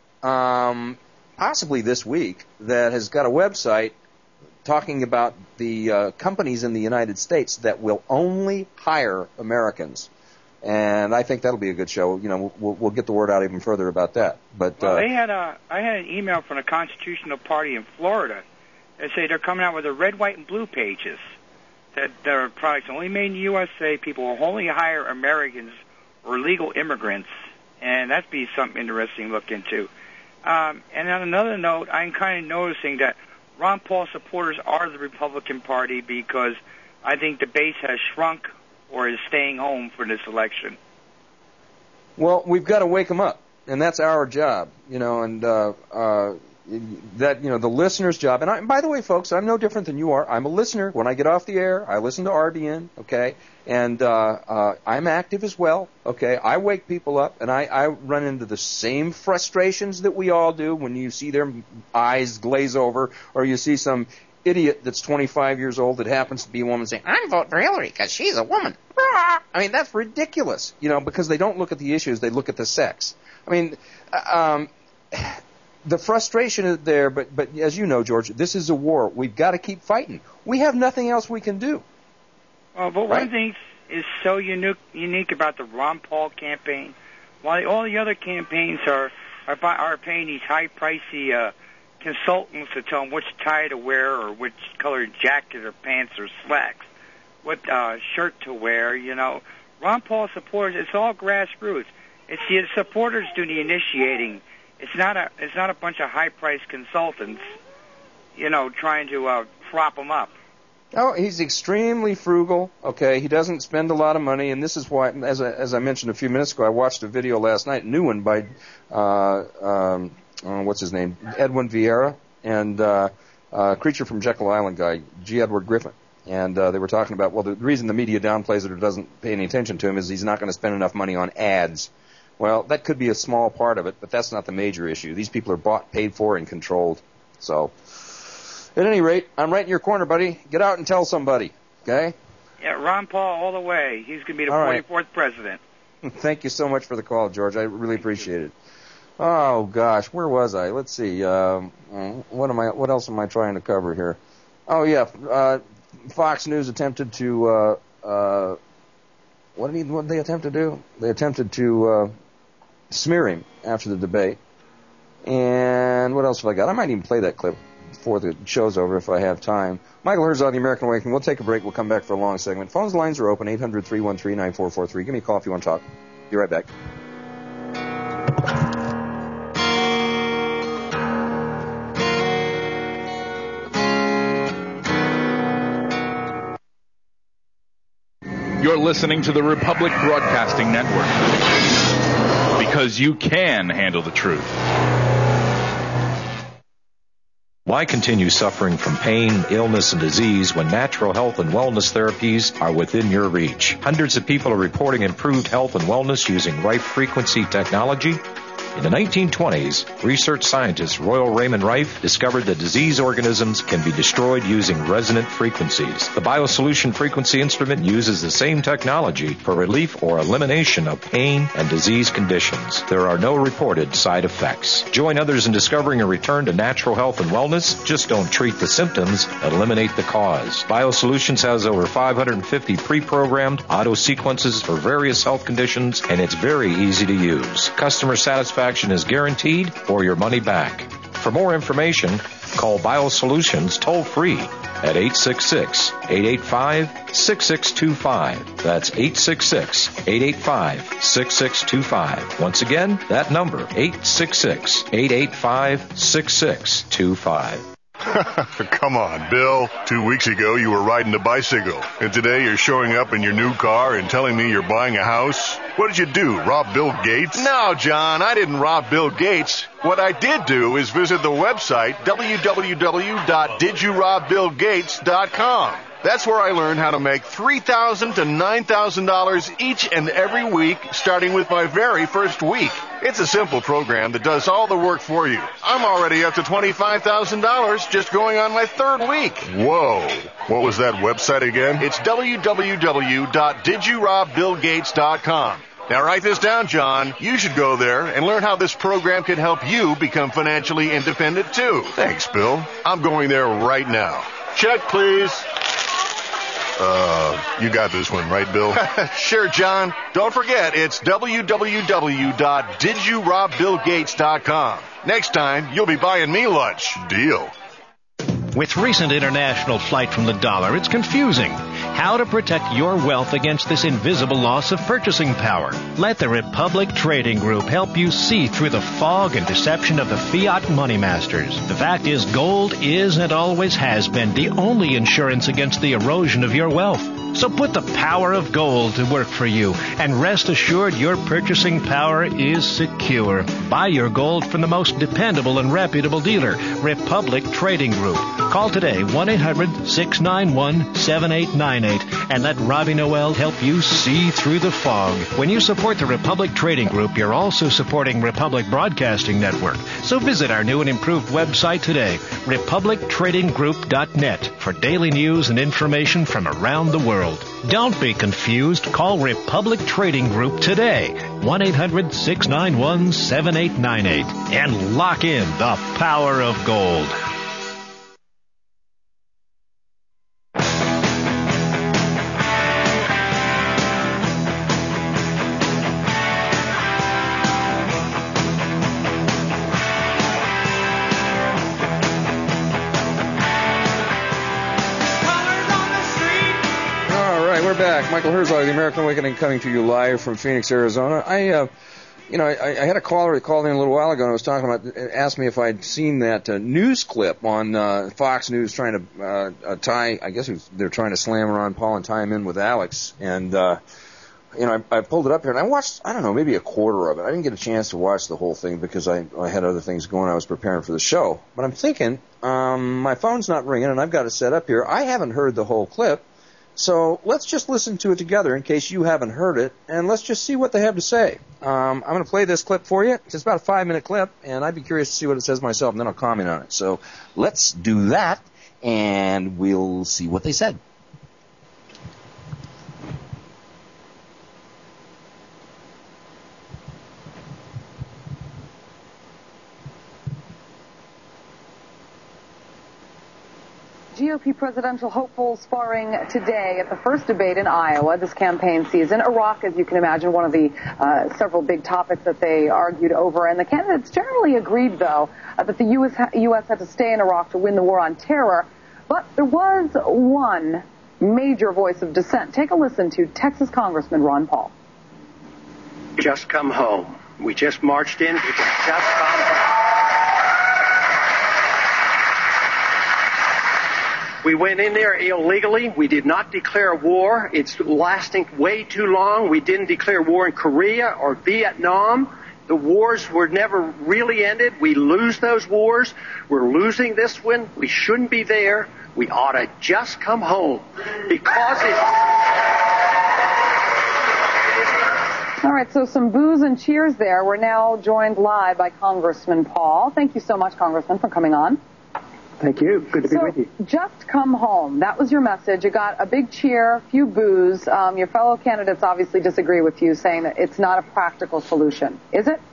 um, possibly this week, that has got a website talking about the uh, companies in the United States that will only hire Americans. And I think that'll be a good show. You know, we'll, we'll get the word out even further about that. But well, uh, they had a, I had an email from the Constitutional Party in Florida that say they're coming out with the red, white, and blue pages. That their products only made in the U S A, people will only hire Americans or legal immigrants, and that'd be something interesting to look into. Um, and on another note, I'm kind of noticing that Ron Paul supporters are the Republican Party because I think the base has shrunk or is staying home for this election. Well, we've got to wake them up, and that's our job, you know, and uh, uh, that, you know, the listener's job. And, I, and by the way, folks, I'm no different than you are. I'm a listener. When I get off the air, I listen to R B N, okay, and uh, uh, I'm active as well, okay. I wake people up, and I, I run into the same frustrations that we all do when you see their eyes glaze over or you see some idiot that's twenty-five years old that happens to be a woman saying, I'm voting for Hillary because she's a woman. I mean, that's ridiculous, you know, because they don't look at the issues, they look at the sex. I mean, um, the frustration is there, but, but as you know, George, this is a war. We've got to keep fighting. We have nothing else we can do. Well, but right? one thing is so unique, unique about the Ron Paul campaign, while all the other campaigns are are, are paying these high, pricey uh, consultants to tell them which tie to wear or which color jacket or pants or slacks, what uh, shirt to wear, you know. Ron Paul supporters, it's all grassroots. It's the supporters doing the initiating. It's not a it's not a bunch of high-priced consultants, you know, trying to uh, prop them up. Oh, he's extremely frugal. Okay, he doesn't spend a lot of money, and this is why, as I, as I mentioned a few minutes ago, I watched a video last night, a new one by uh, um, uh, what's his name, Edwin Vieira, and uh, uh, Creature from Jekyll Island guy, G. Edward Griffin, and uh, they were talking about, well, the reason the media downplays it or doesn't pay any attention to him is he's not going to spend enough money on ads. Well, that could be a small part of it, but that's not the major issue. These people are bought, paid for, and controlled. So, at any rate, I'm right in your corner, buddy. Get out and tell somebody, okay? Yeah, Ron Paul all the way. He's going to be the all forty-fourth right. president. Thank you so much for the call, George. I really appreciate it. Oh gosh, where was I? Let's see. Um, what am I? What else am I trying to cover here? Oh yeah, uh, Fox News attempted to uh, uh, what did he, what did they attempt to do? They attempted to uh, smear him after the debate. And what else have I got? I might even play that clip before the show's over if I have time. Michael Herzog, The American Awakening. We'll take a break. We'll come back for a long segment. Phones lines are open, eight hundred, three one three, nine four four three. Give me a call if you want to talk. Be right back. You're listening to the Republic Broadcasting Network, because you can handle the truth. Why continue suffering from pain, illness, and disease when natural health and wellness therapies are within your reach? Hundreds of people are reporting improved health and wellness using Rife frequency technology. In the nineteen twenties, research scientist Royal Raymond Rife discovered that disease organisms can be destroyed using resonant frequencies. The BioSolution frequency instrument uses the same technology for relief or elimination of pain and disease conditions. There are no reported side effects. Join others in discovering a return to natural health and wellness. Just don't treat the symptoms, eliminate the cause. BioSolutions has over five hundred fifty pre-programmed auto sequences for various health conditions, and it's very easy to use. Customer satisfaction is guaranteed or your money back. For more information, call BioSolutions toll-free at eight six six, eight eight five, six six two five. That's eight six six, eight eight five, six six two five. Once again, that number, eight six six, eight eight five, six six two five. Come on, Bill. Two weeks ago, you were riding a bicycle, and today you're showing up in your new car and telling me you're buying a house? What did you do, rob Bill Gates? No, John, I didn't rob Bill Gates. What I did do is visit the website w w w dot did you rob bill gates dot com. That's where I learned how to make three thousand dollars to nine thousand dollars each and every week, starting with my very first week. It's a simple program that does all the work for you. I'm already up to twenty-five thousand dollars just going on my third week. Whoa. What was that website again? It's w w w dot did you rob bill gates dot com. Now write this down, John. You should go there and learn how this program can help you become financially independent, too. Thanks, Bill. I'm going there right now. Check, please. Uh, you got this one, right, Bill? Sure, John. Don't forget, it's w w w dot did you rob bill gates dot com. Next time, you'll be buying me lunch. Deal. With recent international flight from the dollar, it's confusing. How to protect your wealth against this invisible loss of purchasing power. Let the Republic Trading Group help you see through the fog and deception of the fiat money masters. The fact is, gold is and always has been the only insurance against the erosion of your wealth. So put the power of gold to work for you, and rest assured your purchasing power is secure. Buy your gold from the most dependable and reputable dealer, Republic Trading Group. Call today, one eight hundred, six nine one, seven eight nine eight, and let Robbie Noel help you see through the fog. When you support the Republic Trading Group, you're also supporting Republic Broadcasting Network. So visit our new and improved website today, republic trading group dot net, for daily news and information from around the world. Don't be confused. Call Republic Trading Group today, one eight hundred, six nine one, seven eight nine eight, and lock in the power of gold. Back. Michael Herzog, The American Awakening, coming to you live from Phoenix, Arizona. I, uh, you know, I, I had a caller who called in a little while ago and was talking about, asked me if I'd seen that uh, news clip on uh, Fox News trying to uh, uh, tie, I guess it was, they're trying to slam Ron Paul and tie him in with Alex. And, uh, you know, I, I pulled it up here and I watched, I don't know, maybe a quarter of it. I didn't get a chance to watch the whole thing because I, I had other things going. I was preparing for the show. But I'm thinking, um, my phone's not ringing and I've got it set up here. I haven't heard the whole clip. So let's just listen to it together in case you haven't heard it, and let's just see what they have to say. Um, I'm going to play this clip for you. It's about a five-minute clip, and I'd be curious to see what it says myself, and then I'll comment on it. So let's do that, and we'll see what they said. G O P P presidential hopefuls sparring today at the first debate in Iowa this campaign season. Iraq, as you can imagine, one of the uh, several big topics that they argued over. And the candidates generally agreed, though, uh, that the U S, ha- U S had to stay in Iraq to win the war on terror. But there was one major voice of dissent. Take a listen to Texas Congressman Ron Paul. Just come home. We just marched in. We can just come home. We went in there illegally. We did not declare war. It's lasting way too long. We didn't declare war in Korea or Vietnam. The wars were never really ended. We lose those wars. We're losing this one. We shouldn't be there. We ought to just come home because it... All right, so some boos and cheers there. We're now joined live by Congressman Paul. Thank you so much, Congressman, for coming on. Thank you. Good to be so, with you. Just come home. That was your message. You got a big cheer, a few boos. Um, your fellow candidates obviously disagree with you, saying that it's not a practical solution. Is it?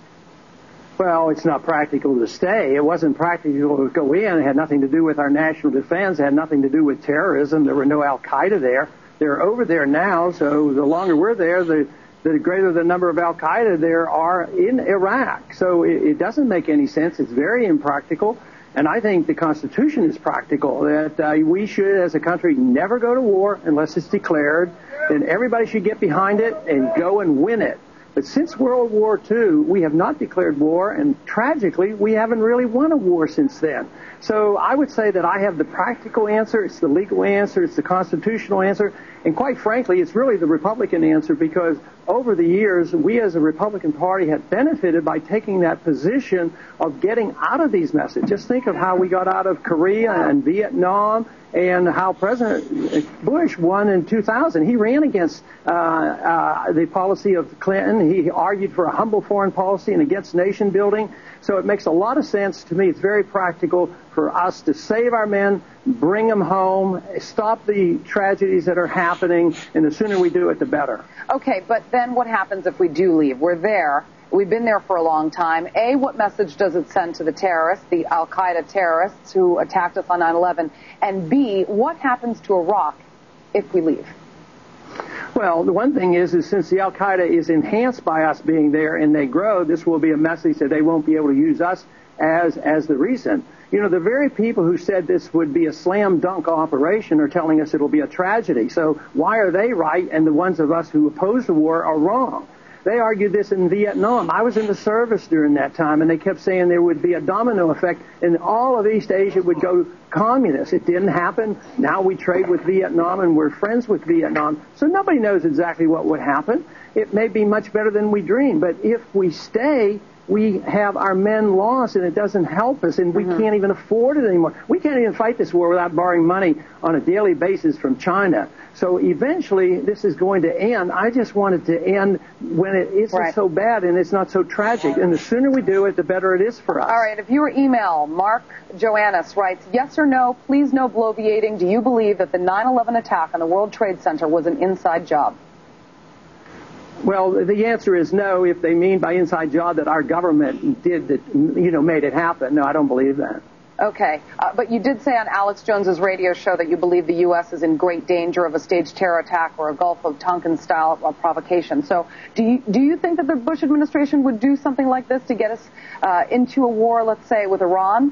Well, it's not practical to stay. It wasn't practical to go in. It had nothing to do with our national defense. It had nothing to do with terrorism. There were no Al-Qaeda there. They're over there now, so the longer we're there, the, the greater the number of Al-Qaeda there are in Iraq. So it, it doesn't make any sense. It's very impractical. And I think the Constitution is practical, that uh, we should, as a country, never go to war unless it's declared, and everybody should get behind it and go and win it. But since World War Two, we have not declared war, and tragically, we haven't really won a war since then. So I would say that I have the practical answer, it's the legal answer, it's the constitutional answer, and quite frankly, it's really the Republican answer, because over the years, we as a Republican Party have benefited by taking that position of getting out of these messes. Just think of how we got out of Korea and Vietnam, and how President Bush won in two thousand. He ran against uh, uh, the policy of Clinton. He argued for a humble foreign policy and against nation building. So it makes a lot of sense to me. It's very practical for us to save our men, bring them home, stop the tragedies that are happening, and the sooner we do it, the better. Okay, but then what happens if we do leave? We're there. We've been there for a long time. A, what message does it send to the terrorists, the Al-Qaeda terrorists who attacked us on nine eleven? And B, what happens to Iraq if we leave? Well, the one thing is, is since the Al-Qaeda is enhanced by us being there and they grow, this will be a message that they won't be able to use us as as the reason. You know, the very people who said this would be a slam dunk operation are telling us it'll be a tragedy. So why are they right and the ones of us who oppose the war are wrong? They argued this in Vietnam. I was in the service during that time, and they kept saying there would be a domino effect, and all of East Asia would go communist. It didn't happen. Now we trade with Vietnam, and we're friends with Vietnam. So nobody knows exactly what would happen. It may be much better than we dream, but if we stay, we have our men lost, and it doesn't help us, and we mm-hmm. can't even afford it anymore. We can't even fight this war without borrowing money on a daily basis from China. So eventually, this is going to end. I just want it to end when it isn't right. so bad and it's not so tragic. And the sooner we do it, the better it is for us. All right. If your email, Mark Joannis writes, yes or no, please no bloviating. Do you believe that the nine eleven attack on the World Trade Center was an inside job? Well, the answer is no, if they mean by inside job that our government did that, you know, made it happen. No, I don't believe that. Okay. Uh, but you did say on Alex Jones's radio show that you believe the U S is in great danger of a staged terror attack or a Gulf of Tonkin-style uh, provocation. So do you, do you think that the Bush administration would do something like this to get us uh, into a war, let's say, with Iran?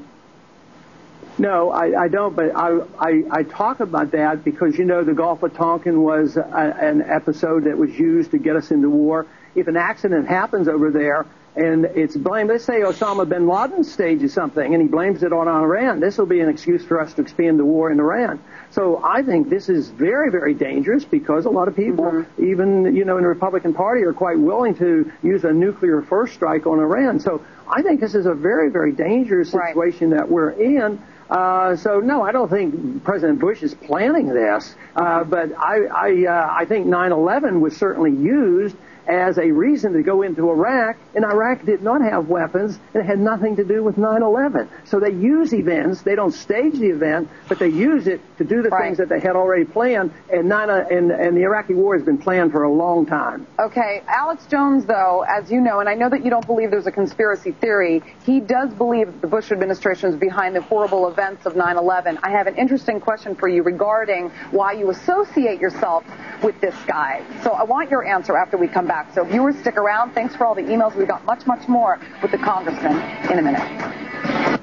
No, I, I don't, but I, I, I talk about that because, you know, the Gulf of Tonkin was a, an episode that was used to get us into war. If an accident happens over there and it's blamed, let's say Osama bin Laden stages something and he blames it on Iran, this will be an excuse for us to expand the war in Iran. So I think this is very, very dangerous because a lot of people, mm-hmm. even, you know, in the Republican Party are quite willing to use a nuclear first strike on Iran. So I think this is a very, very dangerous situation right. that we're in. Uh, so no, I don't think President Bush is planning this, uh, but I I, uh, I think nine eleven was certainly used as a reason to go into Iraq, and Iraq did not have weapons, and it had nothing to do with nine eleven. So they use events. They don't stage the event, but they use it to do the Right. things that they had already planned, and, nine, and, and the Iraqi war has been planned for a long time. Okay, Alex Jones, though, as you know, and I know that you don't believe there's a conspiracy theory, he does believe that the Bush administration is behind the horrible events of nine eleven. I have an interesting question for you regarding why you associate yourself with this guy. So I want your answer after we come back. So viewers, stick around. Thanks for all the emails. We've got much, much more with the congressman in a minute.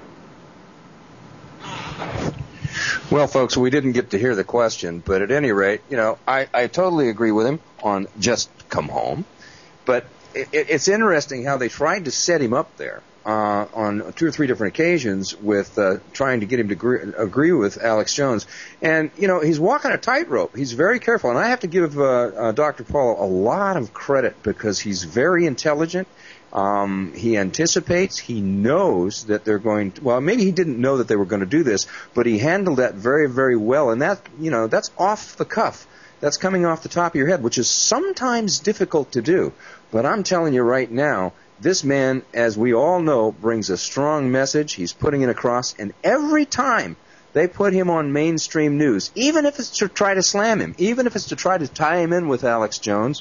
Well, folks, we didn't get to hear the question, but at any rate, you know, I, I totally agree with him on just come home. But it, it's interesting how they tried to set him up there uh, on two or three different occasions with uh, trying to get him to agree, agree with Alex Jones. And, you know, he's walking a tightrope. He's very careful. And I have to give uh, uh, Doctor Paul a lot of credit because he's very intelligent. Um, he anticipates, he knows that they're going to, well, maybe he didn't know that they were going to do this, but he handled that very, very well. And that, you know, that's off the cuff. That's coming off the top of your head, which is sometimes difficult to do. But I'm telling you right now, this man, as we all know, brings a strong message. He's putting it across. And every time they put him on mainstream news, even if it's to try to slam him, even if it's to try to tie him in with Alex Jones,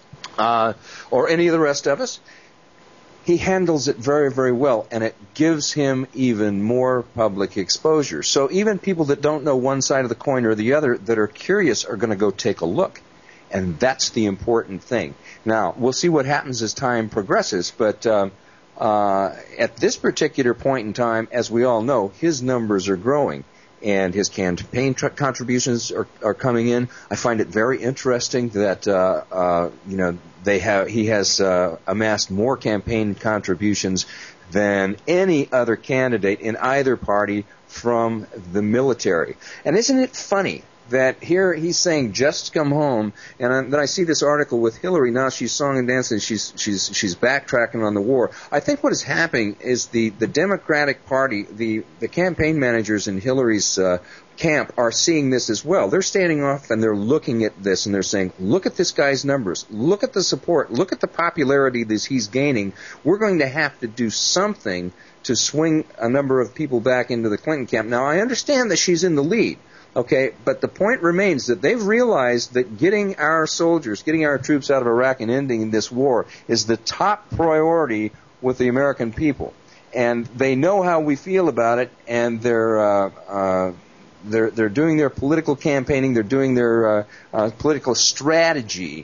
uh, or any of the rest of us, he handles it very, very well, and it gives him even more public exposure. So even people that don't know one side of the coin or the other that are curious are going to go take a look, and that's the important thing. Now, we'll see what happens as time progresses, but um, uh, at this particular point in time, as we all know, his numbers are growing, and his campaign tr- contributions are, are coming in. I find it very interesting that, uh, uh, you know, They have. He has uh, amassed more campaign contributions than any other candidate in either party from the military. And isn't it funny that here he's saying just come home, and then I see this article with Hillary. Now she's song and dancing. She's she's she's backtracking on the war. I think what is happening is the the Democratic Party, the the campaign managers in Hillary's uh, camp are seeing this as well. They're standing off and they're looking at this and they're saying, look at this guy's numbers. Look at the support. Look at the popularity that he's gaining. We're going to have to do something to swing a number of people back into the Clinton camp. Now, I understand that she's in the lead, okay, but the point remains that they've realized that getting our soldiers, getting our troops out of Iraq and ending this war is the top priority with the American people. And they know how we feel about it, and they're uh, uh, They're they're doing their political campaigning. They're doing their uh, uh, political strategy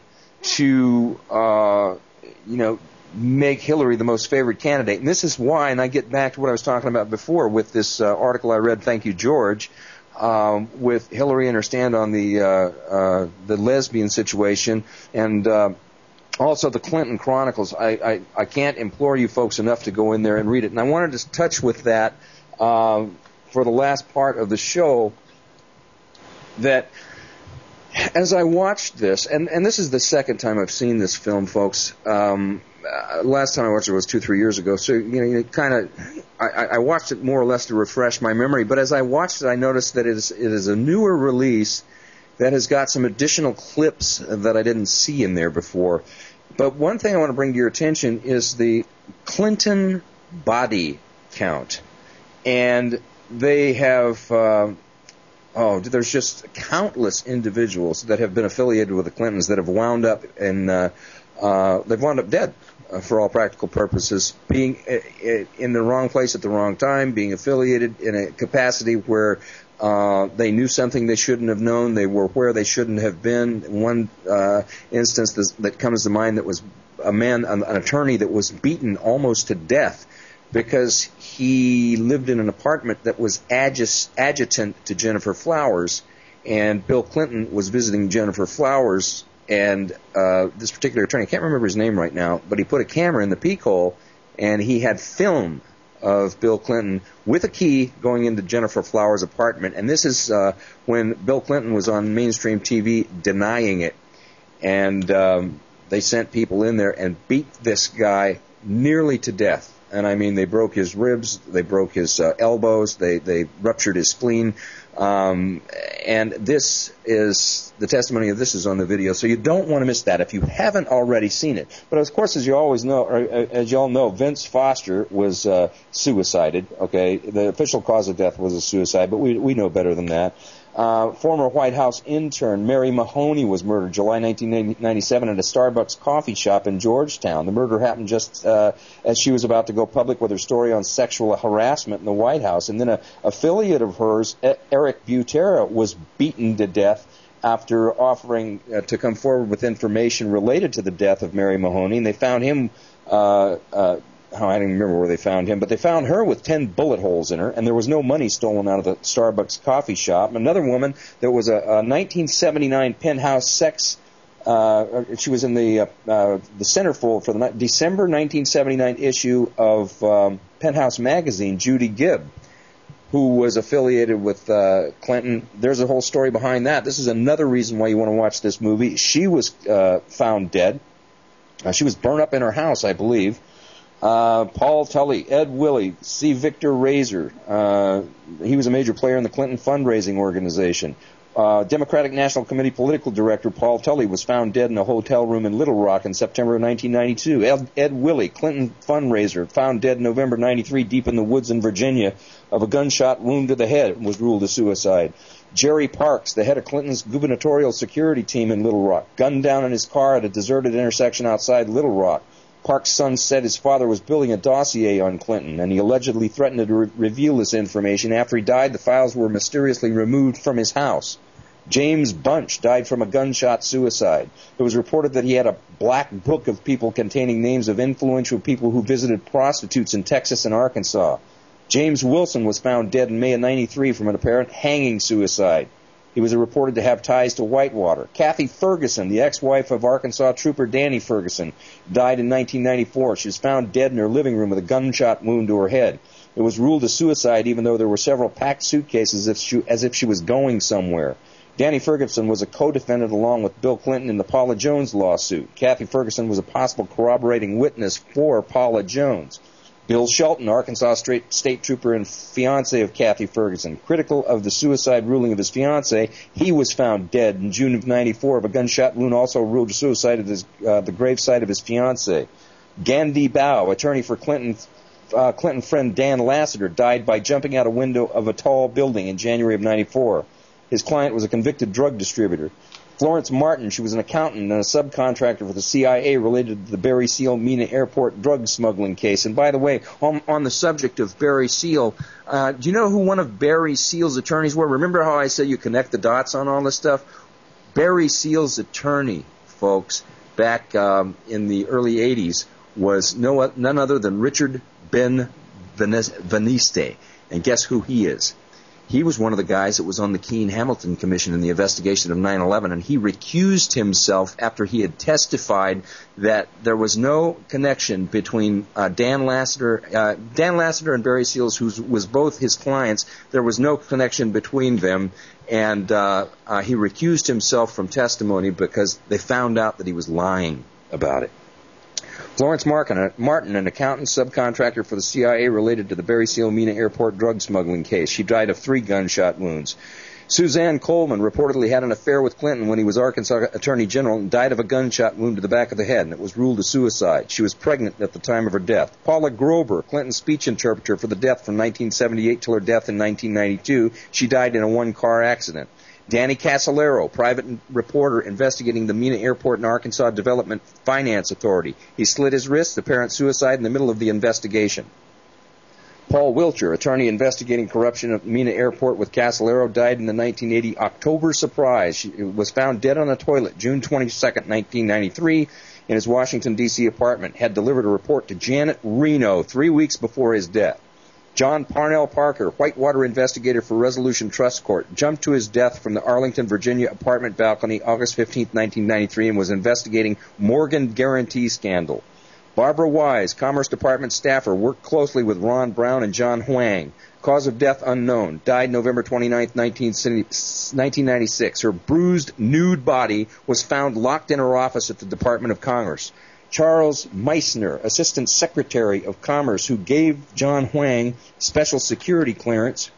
to uh, you know make Hillary the most favored candidate. And this is why. And I get back to what I was talking about before with this uh, article I read. Thank you, George. Um, with Hillary and her stand on the uh, uh, the lesbian situation, and uh, also the Clinton Chronicles. I, I I can't implore you folks enough to go in there and read it. And I wanted to touch with that. Uh, for the last part of the show, that as I watched this, and, and this is the second time I've seen this film, folks. Um, uh, last time I watched it was two, three years ago. So, you know, you kind of, I, I watched it more or less to refresh my memory. But as I watched it, I noticed that it is, it is a newer release that has got some additional clips that I didn't see in there before. But one thing I want to bring to your attention is the Clinton body count. And they have, uh, oh, there's just countless individuals that have been affiliated with the Clintons that have wound up in, uh, uh, they've wound up dead uh, for all practical purposes, being uh, in the wrong place at the wrong time, being affiliated in a capacity where uh, they knew something they shouldn't have known, they were where they shouldn't have been. One uh, instance that comes to mind that was a man, an, an attorney that was beaten almost to death because he lived in an apartment that was adjus, adjutant to Jennifer Flowers, and Bill Clinton was visiting Jennifer Flowers, and uh, this particular attorney, I can't remember his name right now, but he put a camera in the peek hole, and he had film of Bill Clinton with a key going into Jennifer Flowers' apartment, and this is uh, when Bill Clinton was on mainstream T V denying it. And um, they sent people in there and beat this guy nearly to death. And I mean, they broke his ribs, they broke his uh, elbows, they, they ruptured his spleen. Um, and this is, the testimony of this is on the video, so you don't want to miss that if you haven't already seen it. But of course, as you always know, or as you all know, Vince Foster was uh, suicided, okay? The official cause of death was a suicide, but we, we know better than that. Uh, former White House intern Mary Mahoney was murdered July nineteen ninety-seven at a Starbucks coffee shop in Georgetown. The murder happened just uh, as she was about to go public with her story on sexual harassment in the White House. And then a affiliate of hers, Eric Butera, was beaten to death after offering uh, to come forward with information related to the death of Mary Mahoney. And they found him uh, uh, Oh, I don't even remember where they found him, but they found her with ten bullet holes in her, and there was no money stolen out of the Starbucks coffee shop. Another woman, there was a, a nineteen seventy-nine Penthouse sex, uh, she was in the uh, uh, the centerfold for the December nineteen seventy-nine issue of um, Penthouse magazine, Judy Gibb, who was affiliated with uh, Clinton. There's a whole story behind that. This is another reason why you want to watch this movie. She was uh, found dead. Uh, she was burned up in her house, I believe. Uh, Paul Tully, Ed Willey, C. Victor Razor. Uh, he was a major player in the Clinton fundraising organization. Uh, Democratic National Committee political director Paul Tully was found dead in a hotel room in Little Rock in September of nineteen ninety-two. Ed, Ed Willey, Clinton fundraiser, found dead in November ninety-three deep in the woods in Virginia of a gunshot wound to the head, was ruled a suicide. Jerry Parks, the head of Clinton's gubernatorial security team in Little Rock, gunned down in his car at a deserted intersection outside Little Rock. Park's son said his father was building a dossier on Clinton, and he allegedly threatened to re- reveal this information. After he died, the files were mysteriously removed from his house. James Bunch died from a gunshot suicide. It was reported that he had a black book of people containing names of influential people who visited prostitutes in Texas and Arkansas. James Wilson was found dead in May of ninety-three from an apparent hanging suicide. He was reported to have ties to Whitewater. Kathy Ferguson, the ex-wife of Arkansas trooper Danny Ferguson, died in nineteen ninety-four. She was found dead in her living room with a gunshot wound to her head. It was ruled a suicide even though there were several packed suitcases as if she, as if she was going somewhere. Danny Ferguson was a co-defendant along with Bill Clinton in the Paula Jones lawsuit. Kathy Ferguson was a possible corroborating witness for Paula Jones. Bill Shelton, Arkansas State, State Trooper and fiancé of Kathy Ferguson, critical of the suicide ruling of his fiancé, he was found dead in June of ninety-four of a gunshot wound, also ruled a suicide at his, uh, the gravesite of his fiancé. Gandhi Bao, attorney for Clinton, uh, Clinton friend Dan Lassiter, died by jumping out a window of a tall building in January of ninety-four. His client was a convicted drug distributor. Florence Martin, she was an accountant and a subcontractor for the C I A related to the Barry Seal Mena Airport drug smuggling case. And by the way, on, on the subject of Barry Seal, uh, do you know who one of Barry Seal's attorneys were? Remember how I said you connect the dots on all this stuff? Barry Seal's attorney, folks, back um, in the early eighties was no none other than Richard Ben Veniste. And guess who he is? He was one of the guys that was on the Keene-Hamilton Commission in the investigation of nine eleven, and he recused himself after he had testified that there was no connection between uh, Dan Lassiter, uh, Dan Lassiter and Barry Seals, who was both his clients. There was no connection between them, and uh, uh, he recused himself from testimony because they found out that he was lying about it. Florence Martin, an accountant subcontractor for the C I A related to the Barry Seal Mena Airport drug smuggling case. She died of three gunshot wounds. Suzanne Coleman reportedly had an affair with Clinton when he was Arkansas Attorney General and died of a gunshot wound to the back of the head, and it was ruled a suicide. She was pregnant at the time of her death. Paula Grover, Clinton's speech interpreter for the death from nineteen seventy-eight till her death in nineteen ninety-two, she died in a one-car accident. Danny Casolaro, private reporter investigating the Mena Airport and Arkansas Development Finance Authority. He slit his wrist, apparent suicide in the middle of the investigation. Paul Wiltshire, attorney investigating corruption at Mena Airport with Casolaro, died in the nineteen eighty October surprise. He was found dead on a toilet June twenty-second, nineteen ninety-three, in his Washington, D C apartment. Had delivered a report to Janet Reno three weeks before his death. John Parnell Parker, Whitewater investigator for Resolution Trust Court, jumped to his death from the Arlington, Virginia apartment balcony August fifteenth, nineteen ninety-three, and was investigating Morgan Guarantee scandal. Barbara Wise, Commerce Department staffer, worked closely with Ron Brown and John Huang. Cause of death unknown. Died November twenty-ninth, nineteen ninety-six. Her bruised, nude body was found locked in her office at the Department of Commerce. Charles Meissner, Assistant Secretary of Commerce, who gave John Huang special security clearance,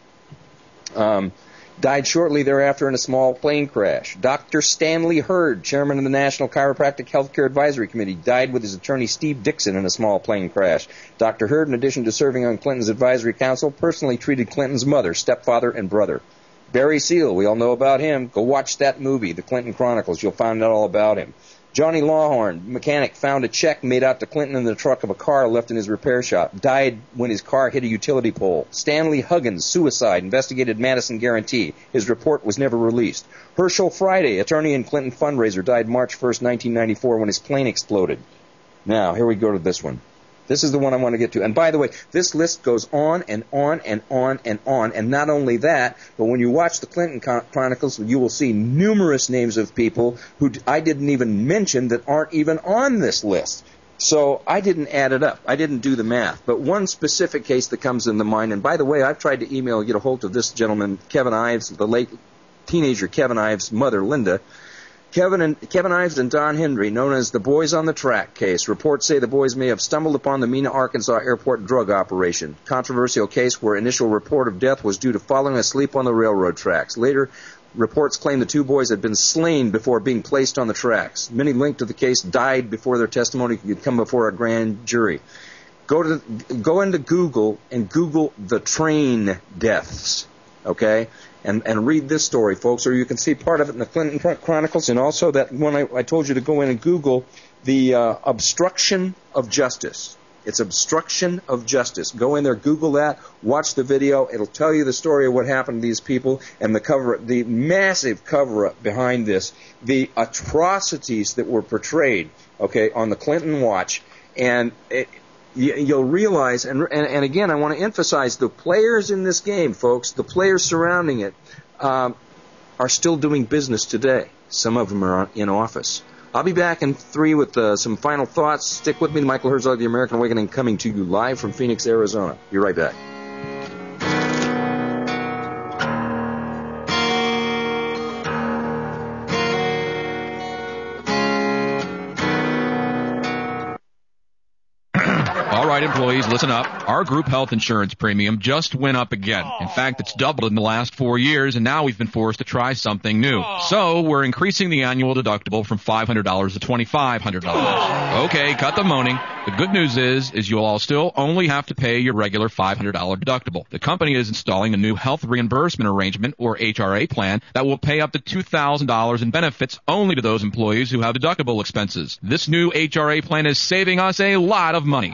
um, died shortly thereafter in a small plane crash. Doctor Stanley Hurd, Chairman of the National Chiropractic Healthcare Advisory Committee, died with his attorney Steve Dixon in a small plane crash. Doctor Hurd, in addition to serving on Clinton's advisory council, personally treated Clinton's mother, stepfather, and brother. Barry Seal, we all know about him. Go watch that movie, The Clinton Chronicles. You'll find out all about him. Johnny Lawhorn, mechanic, found a check made out to Clinton in the trunk of a car left in his repair shop. Died when his car hit a utility pole. Stanley Huggins, suicide, investigated Madison Guarantee. His report was never released. Herschel Friday, attorney and Clinton fundraiser, died March first, nineteen ninety-four, when his plane exploded. Now, here we go to this one. This is the one I want to get to. And by the way, this list goes on and on and on and on. And not only that, but when you watch the Clinton Chronicles, you will see numerous names of people who I didn't even mention that aren't even on this list. So I didn't add it up. I didn't do the math. But one specific case that comes into mind, and by the way, I've tried to email, get a hold of this gentleman, Kevin Ives, the late teenager Kevin Ives' mother, Linda. Kevin and Kevin Ives and Don Hendry, known as the Boys on the Track case. Reports say the boys may have stumbled upon the Mena, Arkansas airport drug operation. Controversial case where initial report of death was due to falling asleep on the railroad tracks. Later, reports claim the two boys had been slain before being placed on the tracks. Many linked to the case died before their testimony could come before a grand jury. Go to go into Google and Google the train deaths, okay? And, and read this story, folks, or you can see part of it in the Clinton Chronicles, and also that one I, I told you to go in and Google, the uh, obstruction of justice. It's obstruction of justice. Go in there, Google that, watch the video. It'll tell you the story of what happened to these people and the cover, the massive cover-up behind this, the atrocities that were portrayed, okay, on the Clinton watch, and it, you'll realize, and, and, and again, I want to emphasize the players in this game, folks, the players surrounding it, um, are still doing business today. Some of them are in office. I'll be back in three with uh, some final thoughts. Stick with me, Michael Herzog, The American Awakening, coming to you live from Phoenix, Arizona. Be right back. Employees, listen up. Our group health insurance premium just went up again. In fact, it's doubled in the last four years, and now we've been forced to try something new. So we're increasing the annual deductible from five hundred dollars to twenty-five hundred dollars. Okay, cut the moaning. The good news is, is you'll all still only have to pay your regular five hundred dollars deductible. The company is installing a new health reimbursement arrangement, or H R A plan, that will pay up to two thousand dollars in benefits only to those employees who have deductible expenses. This new H R A plan is saving us a lot of money.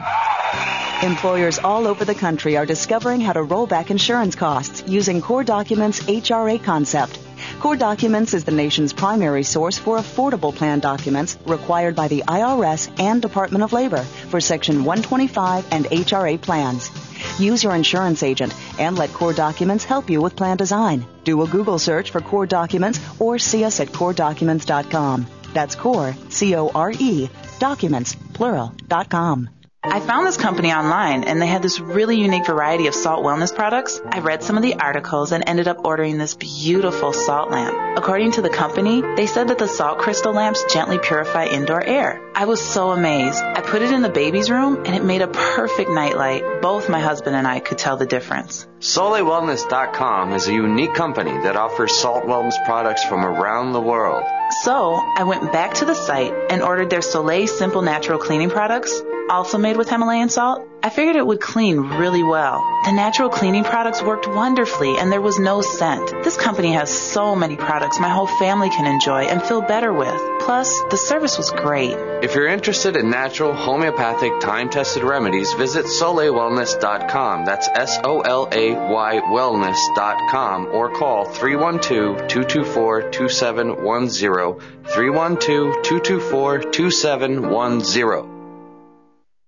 Employers all over the country are discovering how to roll back insurance costs using Core Documents' H R A concept. Core Documents is the nation's primary source for affordable plan documents required by the I R S and Department of Labor for Section one twenty-five and H R A plans. Use your insurance agent and let Core Documents help you with plan design. Do a Google search for Core Documents or see us at core documents dot com. That's Core, C O R E, documents, plural, dot com. I found this company online, and they had this really unique variety of salt wellness products. I read some of the articles and ended up ordering this beautiful salt lamp. According to the company, they said that the salt crystal lamps gently purify indoor air. I was so amazed. I put it in the baby's room, and it made a perfect nightlight. Both my husband and I could tell the difference. Soleil Wellness dot com is a unique company that offers salt wellness products from around the world. So I went back to the site and ordered their Soleil Simple Natural Cleaning products, also made with Himalayan salt. I figured it would clean really well. The natural cleaning products worked wonderfully, and there was no scent. This company has so many products my whole family can enjoy and feel better with. Plus, the service was great. If you're interested in natural, homeopathic, time-tested remedies, visit Soleil Wellness dot com. That's S O L A Y Wellness dot com, or call three one two, two two four, two seven one zero, three one two, two two four, two seven one zero.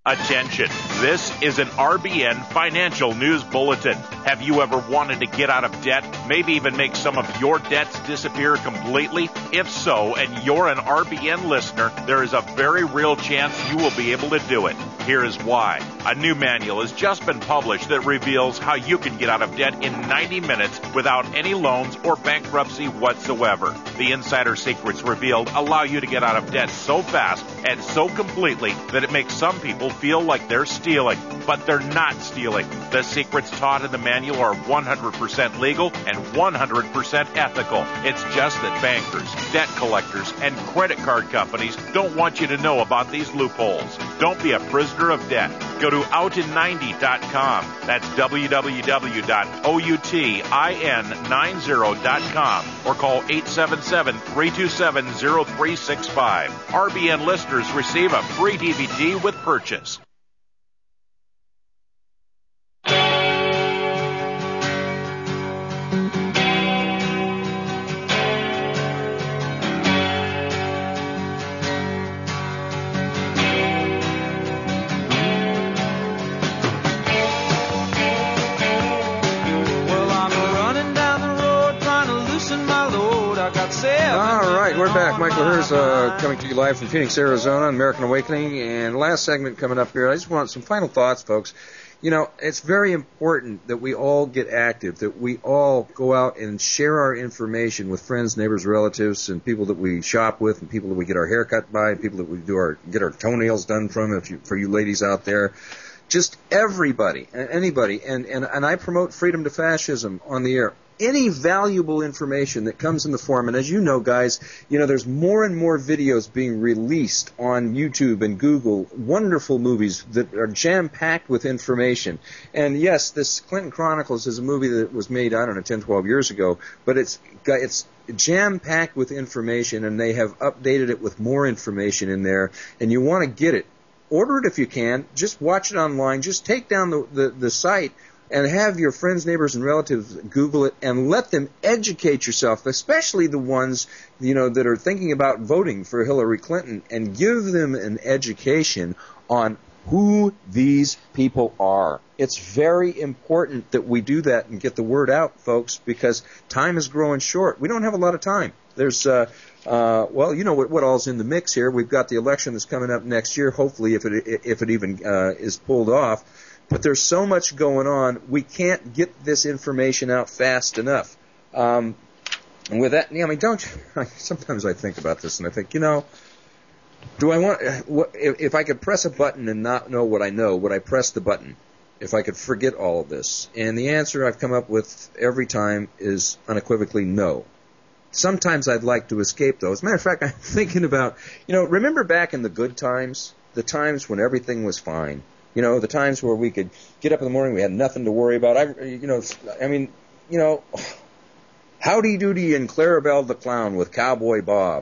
Attention, this is an R B N Financial News Bulletin. Have you ever wanted to get out of debt, maybe even make some of your debts disappear completely? If so, and you're an R B N listener, there is a very real chance you will be able to do it. Here is why. A new manual has just been published that reveals how you can get out of debt in ninety minutes without any loans or bankruptcy whatsoever. The insider secrets revealed allow you to get out of debt so fast and so completely that it makes some people feel like they're stealing, but they're not stealing. The secrets taught in the manual are one hundred percent legal and one hundred percent ethical. It's just that bankers, debt collectors, and credit card companies don't want you to know about these loopholes. Don't be a prisoner of debt. Go to out in ninety dot com. That's w w w dot outin ninety dot com or call eight seven seven, three two seven, zero three six five. R B N listeners receive a free D V D with purchase. All right, we're back. Michael Hers uh, coming to you live from Phoenix, Arizona, American Awakening. And last segment coming up here, I just want some final thoughts, folks. You know, it's very important that we all get active, that we all go out and share our information with friends, neighbors, relatives, and people that we shop with, and people that we get our hair cut by, and people that we do our get our toenails done from, if you, for you ladies out there. Just everybody, anybody. And, and, and I promote freedom to fascism on the air. Any valuable information that comes in the form, and as you know, guys, you know, there's more and more videos being released on YouTube and Google, wonderful movies that are jam-packed with information. And yes, this Clinton Chronicles is a movie that was made, I don't know, ten, twelve years ago, but it's got, it's jam-packed with information, and they have updated it with more information in there, and you want to get it. Order it if you can. Just watch it online. Just take down the, the, the site and have your friends, neighbors, and relatives Google it and let them educate yourself, especially the ones, you know, that are thinking about voting for Hillary Clinton, and give them an education on who these people are. It's very important that we do that and get the word out, folks, because time is growing short. We don't have a lot of time. There's, uh, uh, well, you know what, what all's in the mix here. We've got the election that's coming up next year, hopefully, if it, if it even uh, is pulled off. But there's so much going on, we can't get this information out fast enough. Um, and with that, I mean, don't you, sometimes I think about this and I think, you know, do I want, if I could press a button and not know what I know, would I press the button? If I could forget all of this? And the answer I've come up with every time is unequivocally no. Sometimes I'd like to escape those. As a matter of fact, I'm thinking about, you know, remember back in the good times, the times when everything was fine? You know, the times where we could get up in the morning, we had nothing to worry about. I, you know, I mean, you know, Howdy Doody and Clarabelle the Clown with Cowboy Bob.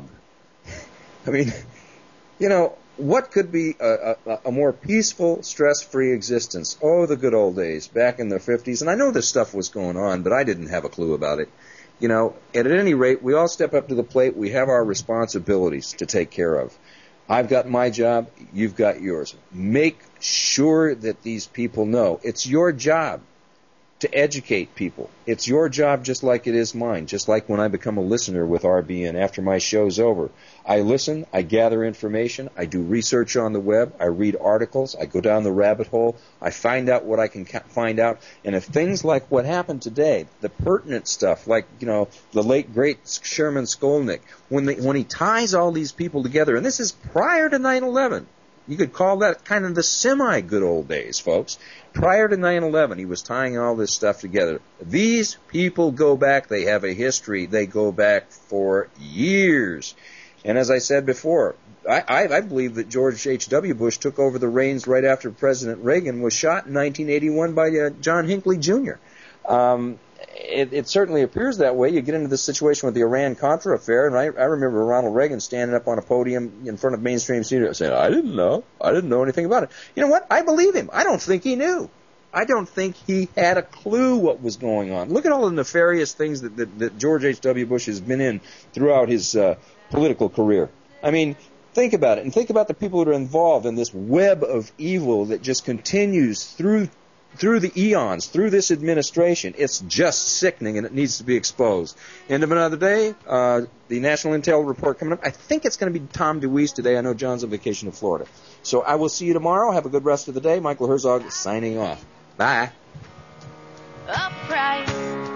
I mean, you know, what could be a, a, a more peaceful, stress-free existence? Oh, the good old days, back in the fifties. And I know this stuff was going on, but I didn't have a clue about it. You know, and at any rate, we all step up to the plate. We have our responsibilities to take care of. I've got my job, you've got yours. Make sure that these people know. It's your job to educate people. It's your job just like it is mine, just like when I become a listener with R B N after my show's over. I listen, I gather information, I do research on the web, I read articles, I go down the rabbit hole, I find out what I can find out, and if things like what happened today, the pertinent stuff, like, you know, the late, great Sherman Skolnick, when, they, when he ties all these people together, and this is prior to nine eleven, you could call that kind of the semi-good old days, folks. Prior to nine eleven, he was tying all this stuff together. These people go back. They have a history. They go back for years. And as I said before, I, I, I believe that George H W. Bush took over the reins right after President Reagan was shot in nineteen eighty-one by uh, John Hinckley Junior Um, it, it certainly appears that way. You get into this situation with the Iran-Contra affair, and I, I remember Ronald Reagan standing up on a podium in front of mainstream media saying, I didn't know. I didn't know anything about it. You know what? I believe him. I don't think he knew. I don't think he had a clue what was going on. Look at all the nefarious things that, that, that George H W. Bush has been in throughout his uh, political career. I mean, Think about it, and think about the people that are involved in this web of evil that just continues through through the eons, through this administration. It's just sickening, and it needs to be exposed. End of another day, uh, the National Intel Report coming up. I think it's going to be Tom DeWeese today. I know John's on vacation in Florida. So I will see you tomorrow. Have a good rest of the day. Michael Herzog signing off. Bye. A price,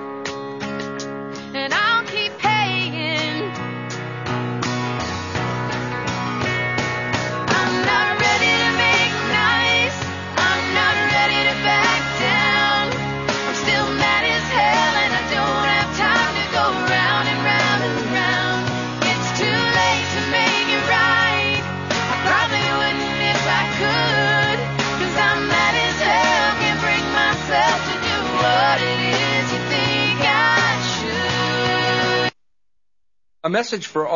and I'll keep paying. I'm not ready to make nice. I'm not ready to back down. I'm still mad as hell, and I don't have time to go round and round and round. It's too late to make it right. I probably wouldn't if I could, 'cause I'm mad as hell, can't bring myself to do what it is you think I should. A message for all